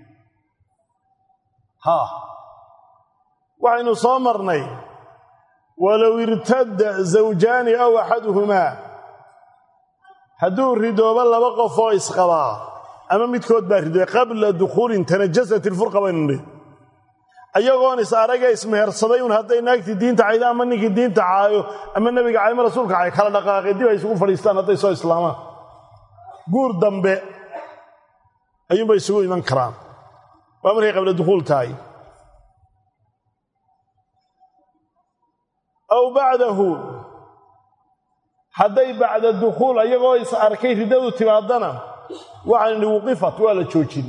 waxaynu soo marnay walow irtadda zawjaani aw axaduhumaa hadduu ridoobo laba qof oo isqabaa ama midkood baa ridoobay qabla dukhuulin tanajasat ilfurqa baynu nidhi ayagoon is araga ismehersaday un hadday naagtii diinta caydo ama ninkii diinta caayo ama nebiga caymo rasuulka caayo kala dhaqaaqay dib ay isugu fadhiistaan hadday soo islaamaan guur dambe ayuunbay isugu iman karaan waa markay qabla dukhuul tahay aw bacdahu hadday bacda dukhuul ayagoo is arkay riddadu timaadana waxaan idhi wuqifat waa la joojin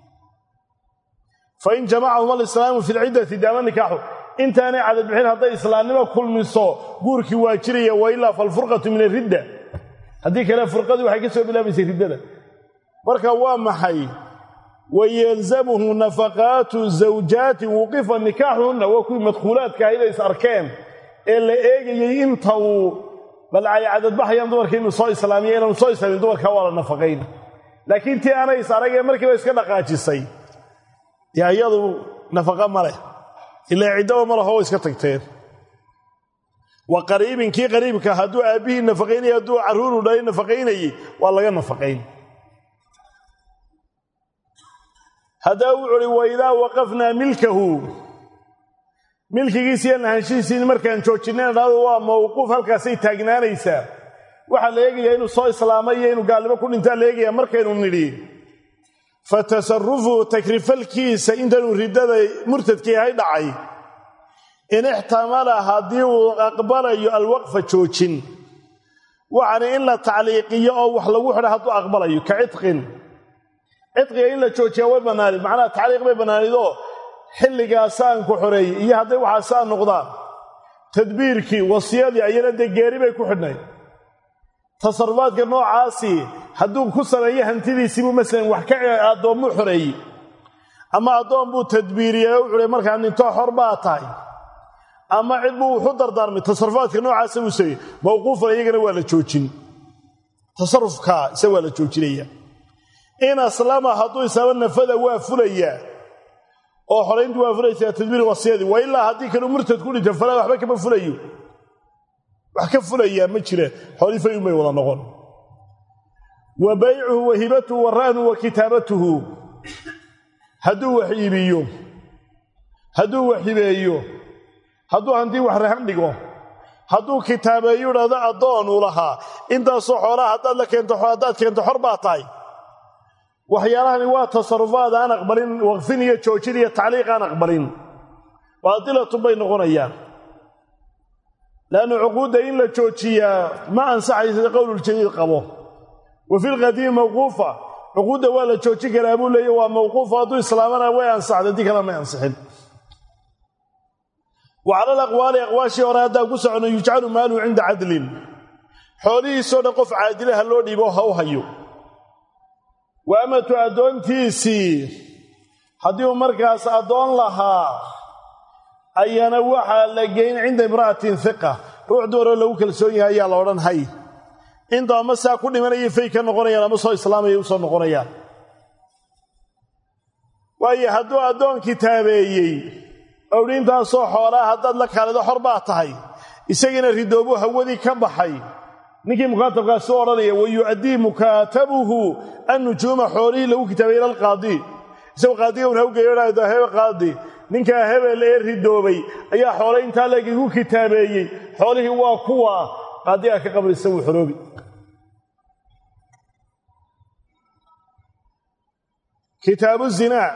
fain jamacahum alislaamu fi lciddati daama nikaaxu intaanay cadad bixin hadday islaamnimo kulmiso guurkii waa jiraya wailaa falfurqatu min aridda haddii kale furqadii waxay ka soo bilaabaysay riddada marka waa maxay wayalzamuhu nafaqaatu zawjaatin wuqifa nikaaxuhunna waa kuwii madkhuulaadka ahayday is arkeen ee la eegayey inta uu bal ay cadadbaxayaan dumarka inuu soo islaamiyo inaanu soo islaamin dumarkaa waa la nafaqayn laakiin tii aanay is aragee markiiba iska dhaqaajisay dee iyadu nafaqa ma leh ilaa ciddaba ma laho iska tagteen wa qariibin kii qariibka hadduu aabbihii nafaqaynayay hadduu carruuru dhalay nafaqaynayey waa laga nafaqayn haddaa wuxu uhi waidaa waqafnaa milkahu milkigiisiiyo lahaanshihiisii markaan joojinayna dhahdo waa mawquuf halkaasay taagnaanaysaa waxaa la eegayaa inuu soo islaamay iyo inuu gaalnimo ku dhintaa la eegayaa markaynu nidhi fa tasarufuhu takrifalkiisa intanuu riddada murtadka yahay dhacay in ixtamala haddii uu aqbalayo alwaqfa joojin waxaana in la tacliiqiyo oo wax lagu xidha hadduu aqbalayo ka cidqin cidqiga in la joojiyaa way bannaanid macnaha tacliiq bay bannaanidoo xilligaasaan ku xoreeyey iyo hadday waxaasaa noqdaan tadbiirkii wasiyadii ayana dee geeri bay ku xidhnay tasarufaadka noocaasii hadduu ku sameeyo hantidiisiibuu masalan wax ka addoommuu xoreeyey ama addoon buu tadbiiriyey oo wuxuuhi markaa nintoo xor baa tahay ama cid buu wuxu dardaarmay tasarufaadka noocaasa buu sameeyey mawquufan iyagana waa la joojin tasarufkaa isa waa la joojinaya in aslama hadduu isaaba nafada waa fulayaa oo xorayntu waa fulaysaa tadbiir wasiyadii wa ilaa haddii kanuu murtad ku dhinto falaa waxba kama fulayo wax ka fulayaa ma jira xoolii fay umay wada noqon wa baycuhu wa hibatuhu wa rahnuhu wa kitaabatuhu hadduu wax iibiyo hadduu wax hibeeyo hadduu hantii wax rahan dhigo hadduu kitaabeeyo idhaahdo addoon uu lahaa intaasoo xoolaha haddaad keento xor baa tahay waxyaalahani waa tasarufaad aan aqbalin waqfin iyo joojin iyo tacliiq aan aqbalin baatilatun bay noqonayaan laannu cuquudda in la joojiyaa ma ansaxaysa qowluljadiid qabo wa fi lqadiimi mawquufa cuquudda waa la joojin karaa buu leeya waa mawquufa hadduu islaamana way ansaxda haddii kale may ansixin wa cala alaqwaali aqwaashii hore haddaan ku socono yujcalu maaluhu cinda cadlin xoolihiisoo dhan qof caadilaha loo dhiibo ha u hayo wa amatu addoontiisii haddii uu markaas addoon lahaa ayana waxaa la geyn cinda imra'atin hiqa ruux dumaroo lagu kalsoon yahay ayaa la odhan hay inta ama saa ku dhimanayay fay ka noqonayaan ama soo islaamaya u soo noqonayaan waayo hadduu addoon kitaabeeyey owdhi intaasoo xoolaa haddaad la kaalido xor baa tahay isagiina ridoobu hawadii ka baxay ninkii mukaatabkaasi u odhanaya wa yu'addii mukaatabuhu annujuuma xoolihii lagu kitaabay ila alqaadi isagoo qaadiga un hawgeeyodhaado hebe qaadi ninkaa hebel ee ridoobay ayaa xoole intaa lagigu kitaabeeyey xoolihii waa kuwa qaadigaa ka qabrisa wuu xoroobi kitaabu zinaa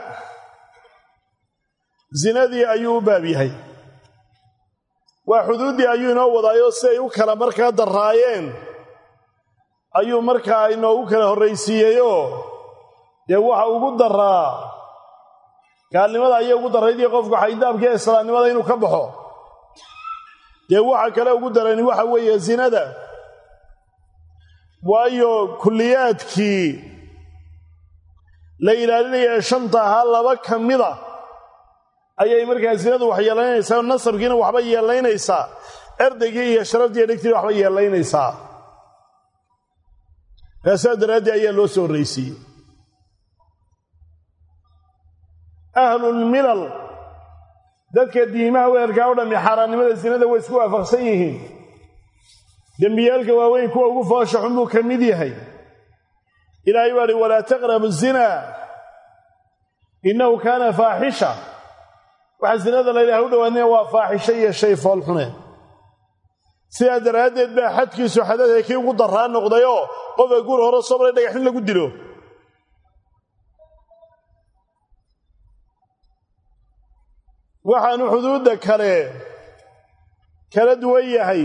zinadii ayuu u baab yahay waa xuduuddii ayuu inoo wadaayoo si ay u kala markaa darraayeen ayuu markaa inoogu kala horraysiiyeyoo dee waxa ugu daraa gaalnimada ayaa ugu darraydii qofku xaydaabkii islaamnimada inuu ka baxo dee waxa kale ugu darani waxa weeye zinada waayo kulliyaadkii la ilaalinaya ee shanta ahaa laba ka mida ayay markaa zinadu wax yeelaynaysaa nasabkiina waxba yeelaynaysaa erdaygii iyo sharaftii dhegtiina waxba yeelaynaysaa kaasaa daraaddii ayaa loo soo horraysiiyey ahlulmilal dadka diimaha weerkaa o dhammi xaaraannimada zinada way isku waafaqsan yihiin dembiyaalka waaweyn kuwa ugu foosha xun buu ka mid yahay ilaahay baa hi walaa taqrabu zinaa innahu kaana faaxisha waxa zinada la yidhaha u dhowaanina waa faaxisho iyo shay foolxune sidaa daraaddeed baa xadkiisu xadadee kii ugu darraa noqdayoo qofka guur hore soo maray dhagaxin lagu dilo waxaanu xuduudda kala duwan yahay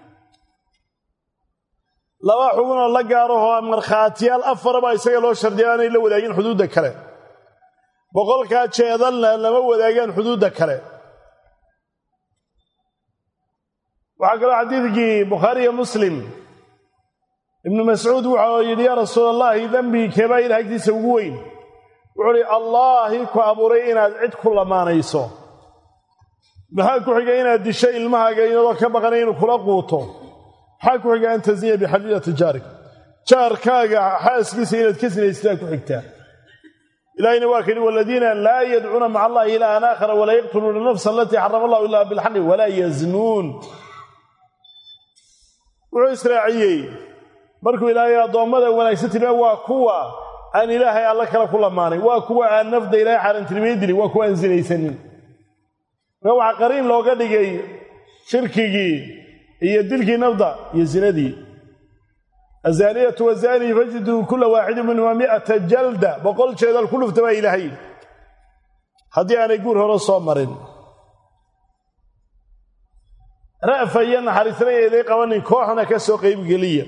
laba xugunoo la gaarahoo markhaatiyaal afaraba isaga loo shardiya aanay la wadaagin xuduudda kale boqolkaa jeedalna lama wadaagaan xuduudda kale waxaa kaloo xadiidkii bukhaari iyo muslim ibnu mascuud wuxuu yidhi yaa rasuulallaahi dembi keebaa ilaah agtiisa ugu weyn wuxuu uhi allaahi ku abuuray inaad cid ku lamaanayso maxaa ku xiga inaad disho ilmahaaga iyadoo ka baqanay inuu kula quuto maxaa ku xiga an tasniya bixaliilati jaarik jaarkaaga xaaskiisa inaad ka sinaysataa ku xigtaa ilaahayna waa ka yidhi waladiina laa yadcuuna maca allahi ilaahan aakhara walaa yaqtuluuna nafsa alatii xarama allahu ilaa bilxaqi walaa yaznuun wuxuu israaciyey markuu ilaahay addoommada wanaagsan tilmaam waa kuwa aan ilaahay alla kale ku lamaanay waa kuwa aan nafda ilaahay xaaraantinimay dilin waa kuwa aan sinaysanin marka waxaa qariin looga dhigay shirkigii iyo dilkii nafda iyo zinadii azaaniyatu wazaanii fajiduu kula waaxidin minhuma 100 jalda 100 jeedal ku dhufta baa ilaahay haddii aanay guur hore soo marin ra'fa iyo naxariisna eeday qabanin kooxna ka soo qaybgeliya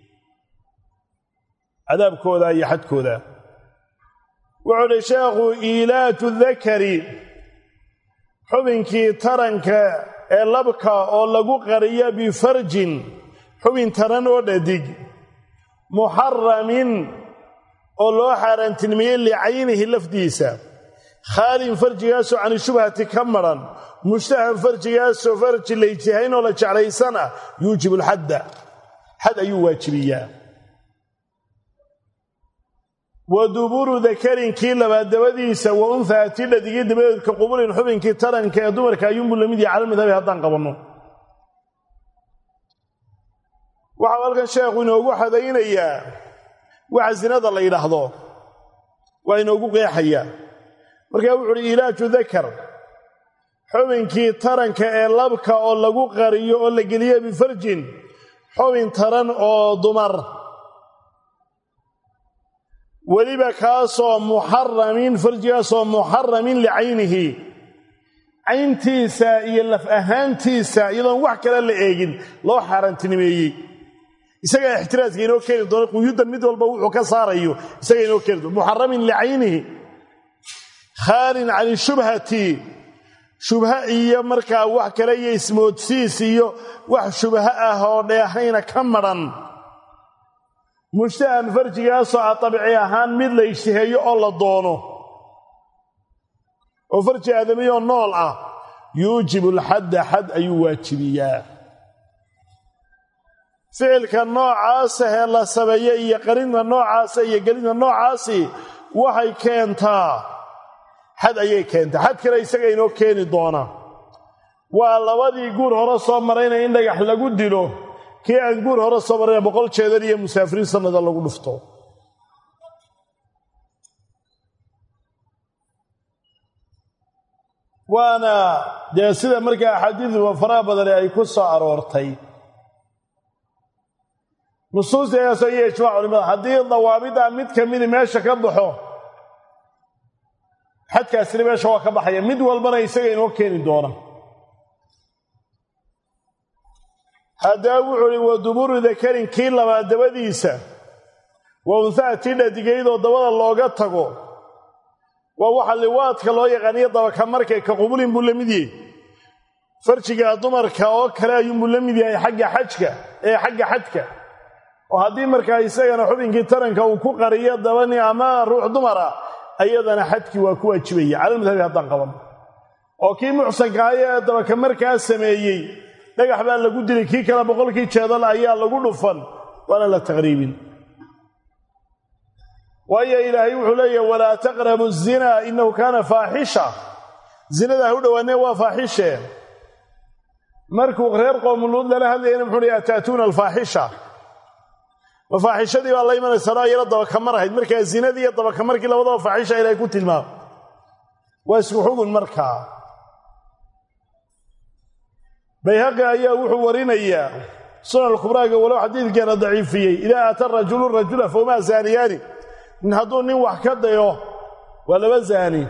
cadaabkooda iyo xadkooda wuxuu dhi sheekhu iilaatu dakari xubinkii taranka ee labka oo lagu qariya bifarjin xubin taran oo dhadig muxaramin oo loo xaaraantinimiyey licaynihi lafdiisa khaalin farjigaasoo cani shubhati ka maran mushtahan farjigaasoo farji la ijtihayn oo la jeclaysana yuujibu alxadda xad ayuu waajibiyaa wa duburu dakarinkii labaad dabadiisa wa unhaa tii dhadigii dabadeed ka qubulin xubinkii taranka ee dumarka ayuunbuu la mid yahay cala madhabi haddaan qabanno waxau halkan sheekhu inoogu xadaynayaa waxa sinada la yidhaahdo waa inoogu qeexayaa markaa wuxuu uhi ilaaju dakar xubinkii taranka ee labka oo lagu qariyo oo la geliyo bifarjin xubin taran oo dumar weliba kaasoo muxaramin farjigaasoo muxaramin licaynihi cayntiisa iyo laf ahaantiisa iyadoon wax kale la eegin loo xaaraantinimeeyey isagaa ixtiraaska inoo keeni doona quyuudan mid walba wuxuu ka saarayo isagaa inoo keeni doona muxaramin licaynihi khaalin cani shubhati shubha iyo markaa wax kale iyo ismoodsiis iyo wax shubha ah oo dheehayna ka madhan mushtahan farjigaasoo dabci ahaan mid la ishtiheeyo oo la doono oo farji aadamiyoo nool ah yuujibu alxadda xad ayuu waajibiyaa ficilka noocaasa ee la sameeye iyo qarinta noocaasa iyo gelinta noocaasi waxay keentaa xad ayay keentaa xad kale isaga inoo keeni doona waa labadii guur hore soo marayna in dhagax lagu dilo kii aan guur hore soo marayna 100 jeedar iyo musaafiriin sannada lagu dhufto waana dee sida markaa axaadiidu faraha badan ay ku soo aroortay nusuustaasoo iyo ijmaac culimada haddii dawaabida mid ka midi meesha ka baxo xadkaasina meesha waa ka baxaya mid walbana isaga inoo keeni doona haddaba wuxuu hi wa duburu dakarin kii labaad dabadiisa wa unhaa tii dhadigaydoo dabada looga tago waa waxa liwaadka loo yaqaaniyo dabaka markay ka qubulin buu la mid yahay farjiga dumarka oo kale ayuunbuu la mid yahay xagga xadka oo haddii markaa isagana xubinkii taranka uu ku qariyo dabani ama ruux dumara ayadana xadkii waa ku waajibaya cala madhabi haddaan qaban oo kii muxsankaaya ee dabaka markaa sameeyey dhagax baa lagu dilay kii kale 100 jeedal ayaa lagu dhufan waana la taqriibin waayo ilaahay wuxuu leeyahay walaa taqrabu الzina innahu kaana faaxisha zinada ha u dhowaanee waa faaxishe markuu reer qowmuluud lala hadlayana muxuu leeyahay ataatuuna alfaaxisha mafaaxishadii baa la imanaysaa ayala dabaka mar ahayd markaa zinadii iyo dabaka markii labadaba faaxisha ilaahay ku tilmaamo waa isku xugun markaa bayhaqi ayaa wuxuu warinayaa sunan alkubraaga walow xadiidkeena daciifiyey idaa aata rajulu rajula fahumaa zaaniyaani in hadduu nin wax ka dayo waa 2 zaani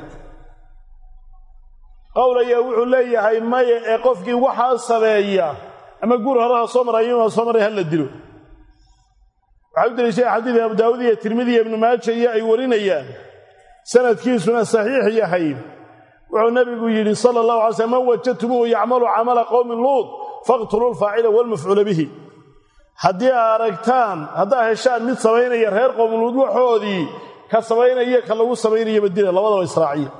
qowl ayaa wuxuu leeyahay maya ee qofkii waxaa sameeya ama guur horaha soo marayo inuu soo maray hala dilo waxaa u daliishay xadiidka abu daawud iyo tirmidi iyo ibnu maaja iyo ay warinayaan sanadkiisuna saxiix yahay wuxuu nabigu yidhi sala allahu alay slm man wajadtumuuhu yacmalu camala qowmi luud faqtuluu lfaacila walmafcuula bihi haddii aragtaan haddaa heshaan mid samaynaya reer qowmi luud waxoodii ka samaynaya ka lagu samaynaya badila labadaba israaciya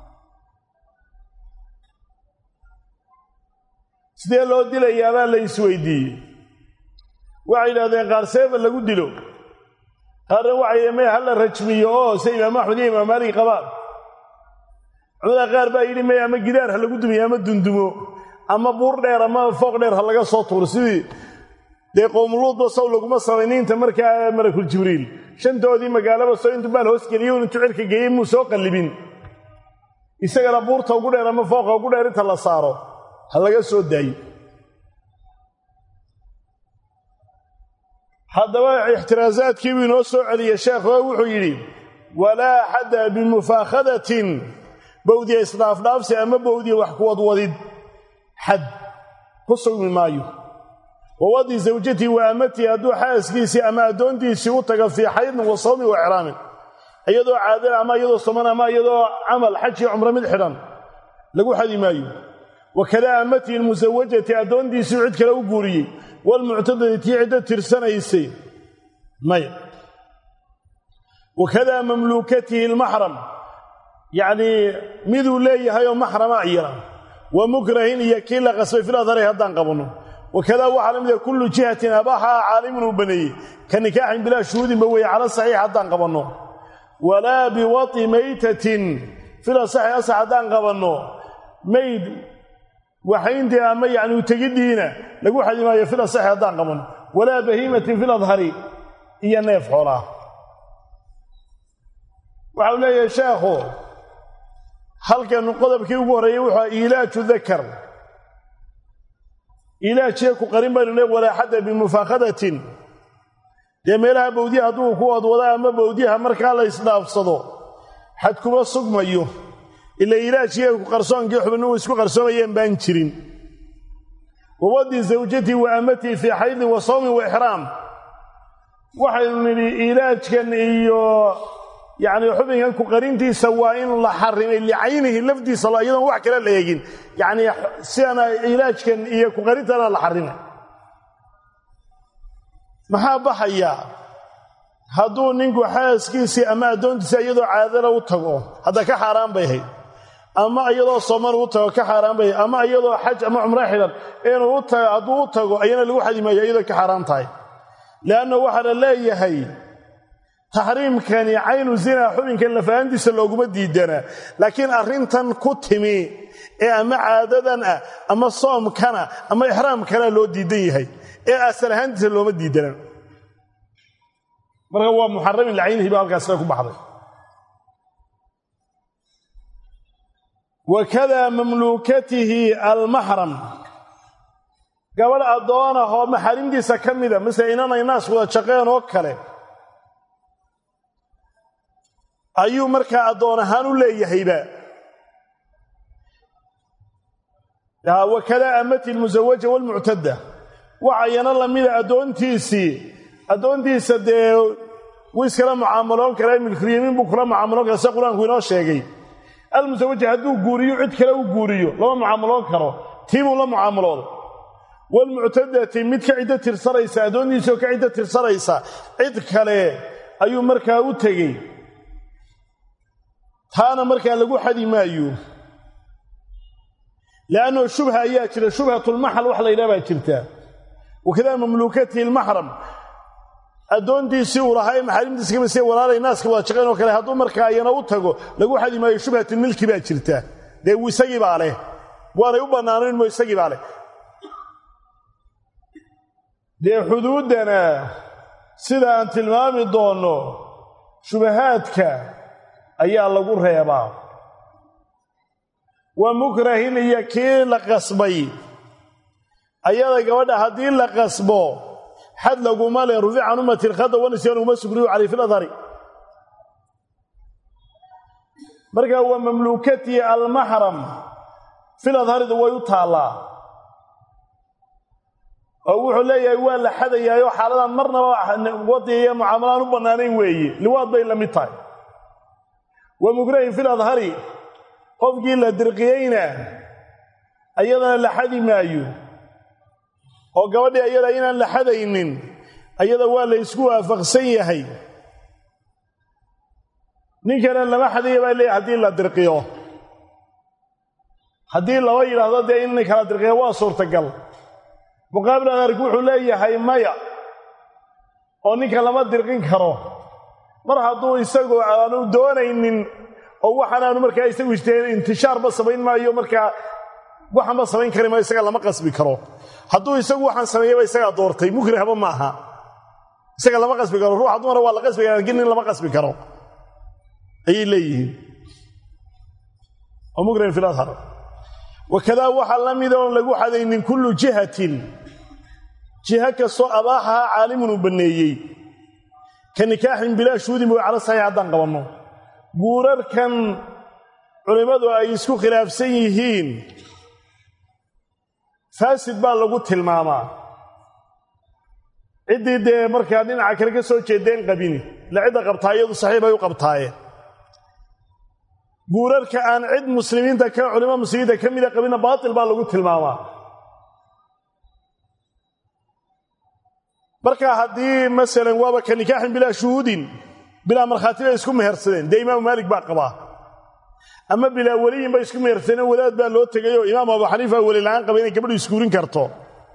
sidee loo dilayaabaa la isweydiiyey waxay yidhahdeen qaar seefa lagu dilo qaarna waxay mee hala rajmiyo oo se imaam axmed iyo imaam maalik qabaan culamada qaar baa yidhi mee ama gidaar ha lagu dumiyo ama dundumo ama buur dheer ama fooq dheer ha laga soo tuuro sidii dee qowmuluudba sow laguma samayniinta markaa malakul jibriil shantoodii magaalaba soo intuu baal hoos geliyo intuu cirka geeyey muu soo qallibin isagana buurta ugu dheer ama fooqa ugu dheer inta la saaro ha laga soo daayo haddaba ixtiraasaadkii buu inoo soo celiyey sheekh oo wuxuu yidhi walaa xadda bimufaahadatin bowdiya isdhaafdhaafsi ama bowdiya wax kuwadwadid xad ku sugmi maayo wawadi zawjatii wa amatii hadduu xaaskiisii ama addoontiisii u taga fii xaydin wa sawmin wa icraamin iyadoo caadana ama iyadoo soman ama iyadoo camal xaj iyo cumro mid xidhan lagu xadi maayo wakadaa amatii almusawajati addoontiisii cid kale u guuriyey walmuctadati tii ciddo tirsanaysay maya wakadaa mamluukatihi almaxram yacnii miduu leeyahay oo maxrama iyana wa mukrahin iyo kii la qasbay fil adharay haddaan qabanno wakadaa waxaa la mida kullu jihatin abaxaa caalimun uu baneeyey ka nikaaxin bilaa shuhuudinba weeye cala saxiix haddaan qabanno walaa biwati maytatin fil asaxi asax haddaan qabanno mayd waxayntii ama yacni utegiddiina lagu xadi maayo fil asaxi haddaan qabanno walaa bahiimatin fil adhari iyo neef xoolaa waxau leeyahay sheekhu halkan qodobkii ugu horeeyay wuxuu ilaaju dhakar ilaajiye ku qarin baan walaa xadda bimufaaqadatin dee meelaha bawdiyaha hadduu ku wadwada ama bawdiyaha markaa la isdhaafsado xad kuma sugmayo ila ilaajiye ku qarsoonkii xubnuhu isku qarsoomayeen baan jirin wawadi zawjati wa amati fi hayd wa sawm wa ihram waxaynu nidhi ilaajkan iyo يعني xubinkan ku qarintiisa waa in la xarimay li'aynihi lafdiisa la iyadoo wax kale la eegin yani sida ilaajkan iyo ku qarintana la xarimay maxaa baxaya hadduu ninku xaaskiisa ama adoontiisa iyadoo caadada u tago hada ka xaraan bay hay ama iyadoo soomar u tago ka xaraan bay ama iyadoo xaj ama umra xiran inuu u tago hadduu u tago ayana lagu xadimayo iyadoo ka xaraan tahay laana waxa la leeyahay تحريم كان عين زنا حبن كان لفانديس لوغما ديدنا لكن arrintan ku timi ama caadadan ama soom kana ama ihraam kana loo diidan yahay asal ahaantiisa looma diidana marka waa muharram ilaahihi baalkaas ku baxday wakada mamlukatihi almahram gabadha adoona oo maxarimdiisa kamida mesela inana inaas wada shaqeen oo kale ayuu markaa adoon ahaan u leeyahayba wakada amati almuzawaja walmu'tada waxayna lamida adoontiisa dee wiskala mucaamaloon kara milkriyimin buu kula mucaamaloon kara quraanku inoo sheegay almuzawaja hadduu guuriyo cid kale u guuriyo lama mucaamaloon karo tiibuu la mucaamalooday walmu'tadati mid ka cidda tirsanaysa adoontiisa ka cidda tirsanaysa cid kale ayuu markaa u tegey taana markaa lagu xadi maayo laano shubha ayaa jira shubhatul mahal wax la yiraahdo jirta wakada mamlukati almahram adoontiisi uu lahay maxarimtiisa kama sii walaalay naaska wada shaqeyn oo kale hadduu markaa ayana u tago lagu xadi maayo shubhatul milki baa jirta dee wisagi baa leh waana u banaaneen mo isagi baa leh dee xuduudana sida aan tilmaami doono shubahaadka ayaa lagu reebaa wa mukrahin iyo kii la qasbay ayada gabadha haddii la qasbo xad laguma le rufica can ummati lkhada wanisyan uma sugriyu calay fi ladhari markaa waa mamluukati almahram fi ladharida way u taallaa oo wuxuu leeyahay waa la xadayaayoo xaaladan marnaba wadiya iyo mucaamalaan u bannaanayn weeye liwaad bay la mid tahay ومكره في الأظهر قفقي لدرقينا أيضا لحدي مايو وقودي أيضا لحدين أيضا ولا يسكوها فقسيهي نكنا لما حدي يبالي حدي لدرقيه حدي لويل هذا دي إنك لدرقيه وصورة قل مقابل أن ركوح لي حي مايا ونكنا لما درقين كروه mar hadduu isagu aanu doonaynin oo waxaanu markaa isagu isteen intishaar ba sameyn maayo markaa waxan ba sameyn kari ma isaga lama qasbi karo hadduu isagu waxan sameeyay isaga doortay mukrihaba ma aha isaga lama qasbi karo ruux dumar waa la qasbi karaa laakiin lama qasbi karo ay leeyihiin oo mukrih fi al-adhar wakada waxa lamidoon lagu xadaynin kullu jiha kasto abaha caalimun baneeyay كنكاح بلا شهود على صحيح دان قبنو غورركن culimadu ay isku khilaafsan yihiin faasid baa lagu tilmaamaa cidii markaa dhinaca kale ka soo jeedeen qabini la cid qabtaayadu saxiib ay u qabtaaye غوررka aan cid muslimiinta ka culimada muslimiinta kamida qabina baatil baa lagu tilmaamaa marka hadii masalan waaba ka nikaahin bila shuhudin bila markhaatiba isku mehersadeen de imaam Maalik baa qaba ama bila waliyin ba isku mehersadeen wadaad baa loo tagay oo imaam Abu Hanifa wali laan qaba inay gabadhu isku guurin karto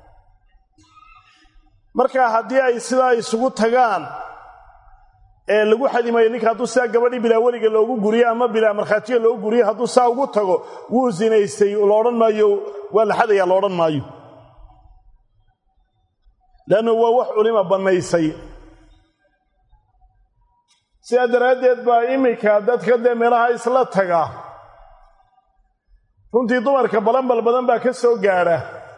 marka hadii ay sidaa isugu tagaan ee lagu xadimayo ninka hadduu saa gabadhi bila waliga loogu guriyo ama bila markhaatiga loogu guriyo hadduu saa ugu tago wuu zinaystay loodan maayo waa la xadaya loodan maayo لأنه هو وح علماء بنيسي سيادراديد با إميكا داد كده ميراها إسلاتها runtii dumarka balanbal badan baa ka soo gaadha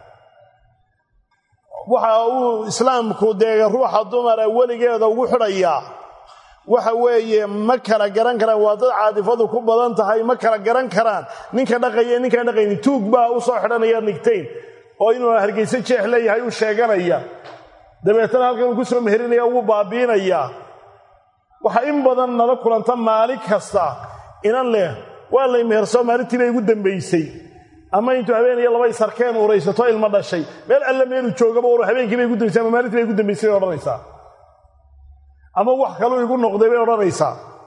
waxa uu islaamku deega ruuxa dumara weligeeda ugu xidhayaa waxa weeye ma kala garan karaan waa dad caadifadu ku badan tahay ma kala garan karaan ninka dhaqaya ninka dhaqayni tuug baa u soo xidhanaya nigteen oo inuu hargeysa jeex leeyahay uu sheeganaya dabeetana halkan uu ku soo meherinaya uu baabiinaya waxa in badan nala kulanta maalin kasta inan leh waa la meherso maalintii bay ugu dambeysay ama intuu habeenaya laba isarkeen u reysato ilmo dhashay meel alla meel joogaba oo habeenkii bay ugu dambeysay maalintii bay ugu dambeysay oranaysa ama wax kale igu noqday bay oranaysa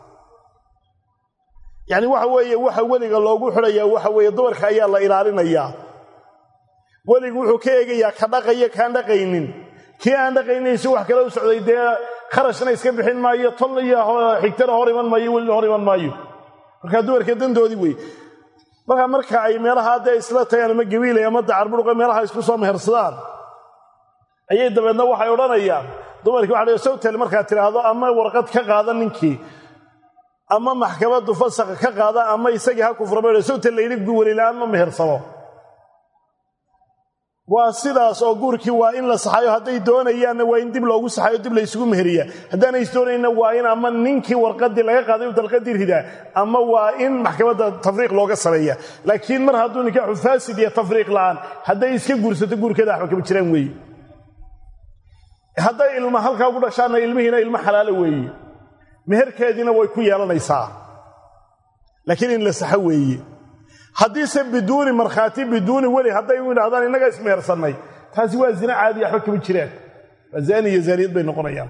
yani waxa weeye waxa weliga loogu xidhaya waxa weeye dumarka ayaa la ilaalinaya weligu wuxuu ka eegayaa ka dhaqaya kaan dhaqaynin kii aan dhaqaynaysa wax kale u socday dee kharashna iska bixin maayo tol iyo xigtana hor iman maayo weli hor iman maayo marka dumarka dandoodii wey marka ay meelaha hadday isla tagaan ama gabiilay ama dacarburuqa meelaha isku soo mehersadaan ayay dabeedna waxay odhanayaan dumarkii waxa la sawtel markaa tiraahdo ama warqad ka qaada ninkii ama maxkamadu fasaq ka qaada ama isagii ha ku furmay sawtel leeyay walilaan ma mehersado waa sidaas oo guurkii waa in la saxayo hadday doonayaan waa in dib loogu saxayo dib la isugu meheriya haddaanay doonayna waa in ama ninkii warqadii laga qaaday dalqadii rida ama waa in maxkamadda tafriiq looga sameeya laakiin mar hadduu nikaaxu faasid iyo tafriiq la'aan hadday iska guursato guurkeeda waxba kama jiraan weeye hadday ilma halkaa ugu dhashaana ilmihiina ilmo xalaalo weeye meherkeediina way ku yeelanaysaa laakiin in la saxo weeye haddii se biduuni markhaati biduuni weli hadday u yidhahdaan innaga ismehersanay taasi waa zina caadi waxba kama jiraan waa zaani iyo zaaniyad bay noqonayaan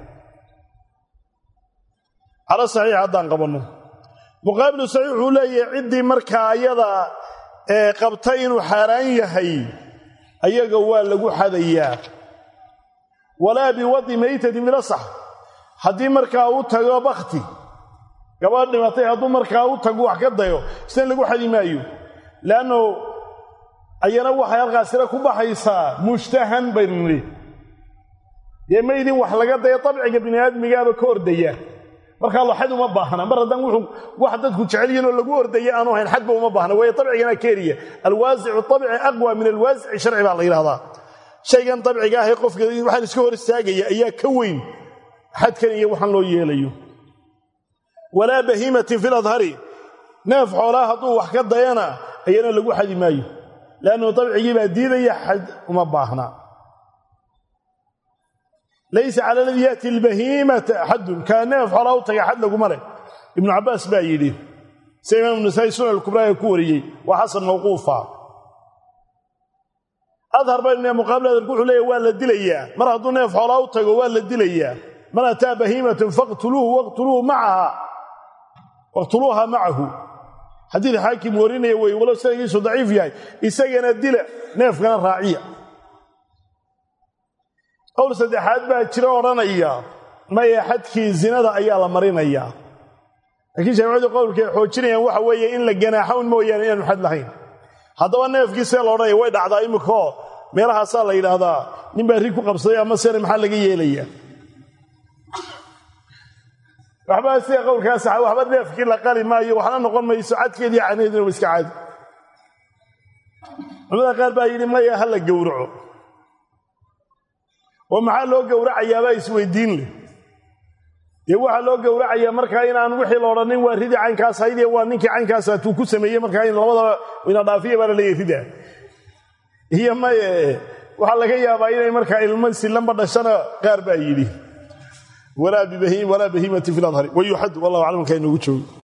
cala saxiix haddaan qabanno muqaabilu saxiix wuxuu leeyahay ciddii markaa ayada qabtay inuu xaaraan yahay ayaga waa lagu xadayaa walaa biwadi maytadi milasax haddii markaa uu tago bakti gabadh dhimatay hadduu markaa u tago wax ka dayo isna lagu xadi maayo laanno ayana waxay halkaasina ku baxaysaa mushtahan baynu nidhi dee maydin wax laga dayo dabciga bini aadmigaaba ka ordaya markaa lo xad uma baahna mar haddaan wax dadku jecel yihiin oo lagu ordaya aanu hayn xadba uma baahna waayo dabcigana keeriya alwaasicu dabci aqwa min alwaasici sharci baa la yidhahdaa shaygan dabciga ah ee qofka waxaan iska hor istaagaya ayaa ka weyn xadkan iyo waxaan loo yeelayo walaa bahiimatin fi ladhari neef xoolaa hadduu wax ka dayana ayana lagu xadi maayo laannu dabcigii baa diidaya xad uma baahna laysa cala aladii yaati albahiimata xadun kaa neef xoolaa u taga xad laguma leh ibnu cabbaas baa yidhi sida imaam nasaa'i sunan alkubraa ee ku wariyey waa xasan mawquufa adhar baynu muqaabil adarku wuxuu leeyahay waa la dilayaa mar hadduu neef xoolaa u tago waa la dilayaa man ataa bahiimatun faqtuluuhu waqtuluuha macahu xadiid xaakim warinaya wey walow sanadkiisu daciif yahay isagana dila neefkana raaciya qowl saddexaad baa jiro odhanaya maya xadkii zinada ayaa la marinayaa laakiin shaaficiyadu qowlkay xoojinayaan waxa weeye in la ganaaxo un mooyaane inaanu xad lahayn haddaba neefkii see loodhanaya way dhacdaa imikaoo meelahaasaa la yidhaahdaa nin baa rig ku qabsaday ama sene maxaa laga yeelayaa waxbaa sida qowlkaa saxa waxba neefkii la qali maayo waxna noqon mayso cadkeedii caanaheeduna wa iska caadi culamada qaar baa yidhi maya ha la gowraco oo maxaa loo gowracayaabaa isweydiin leh dee waxaa loo gowracayaa markaa inaan wixii la odhanin waa ridii caynkaas haydee waa ninkii caynkaasatuu ku sameeyey markaa in labadaba ina dhaafiya baa la leeyahy rida iyo maye waxaa laga yaabaa inay markaa ilmo sillanba dhashana qaar baa yidhi walaa bahiimati fi ladhari wayuxad wallahu aclam markaa inoogu joogo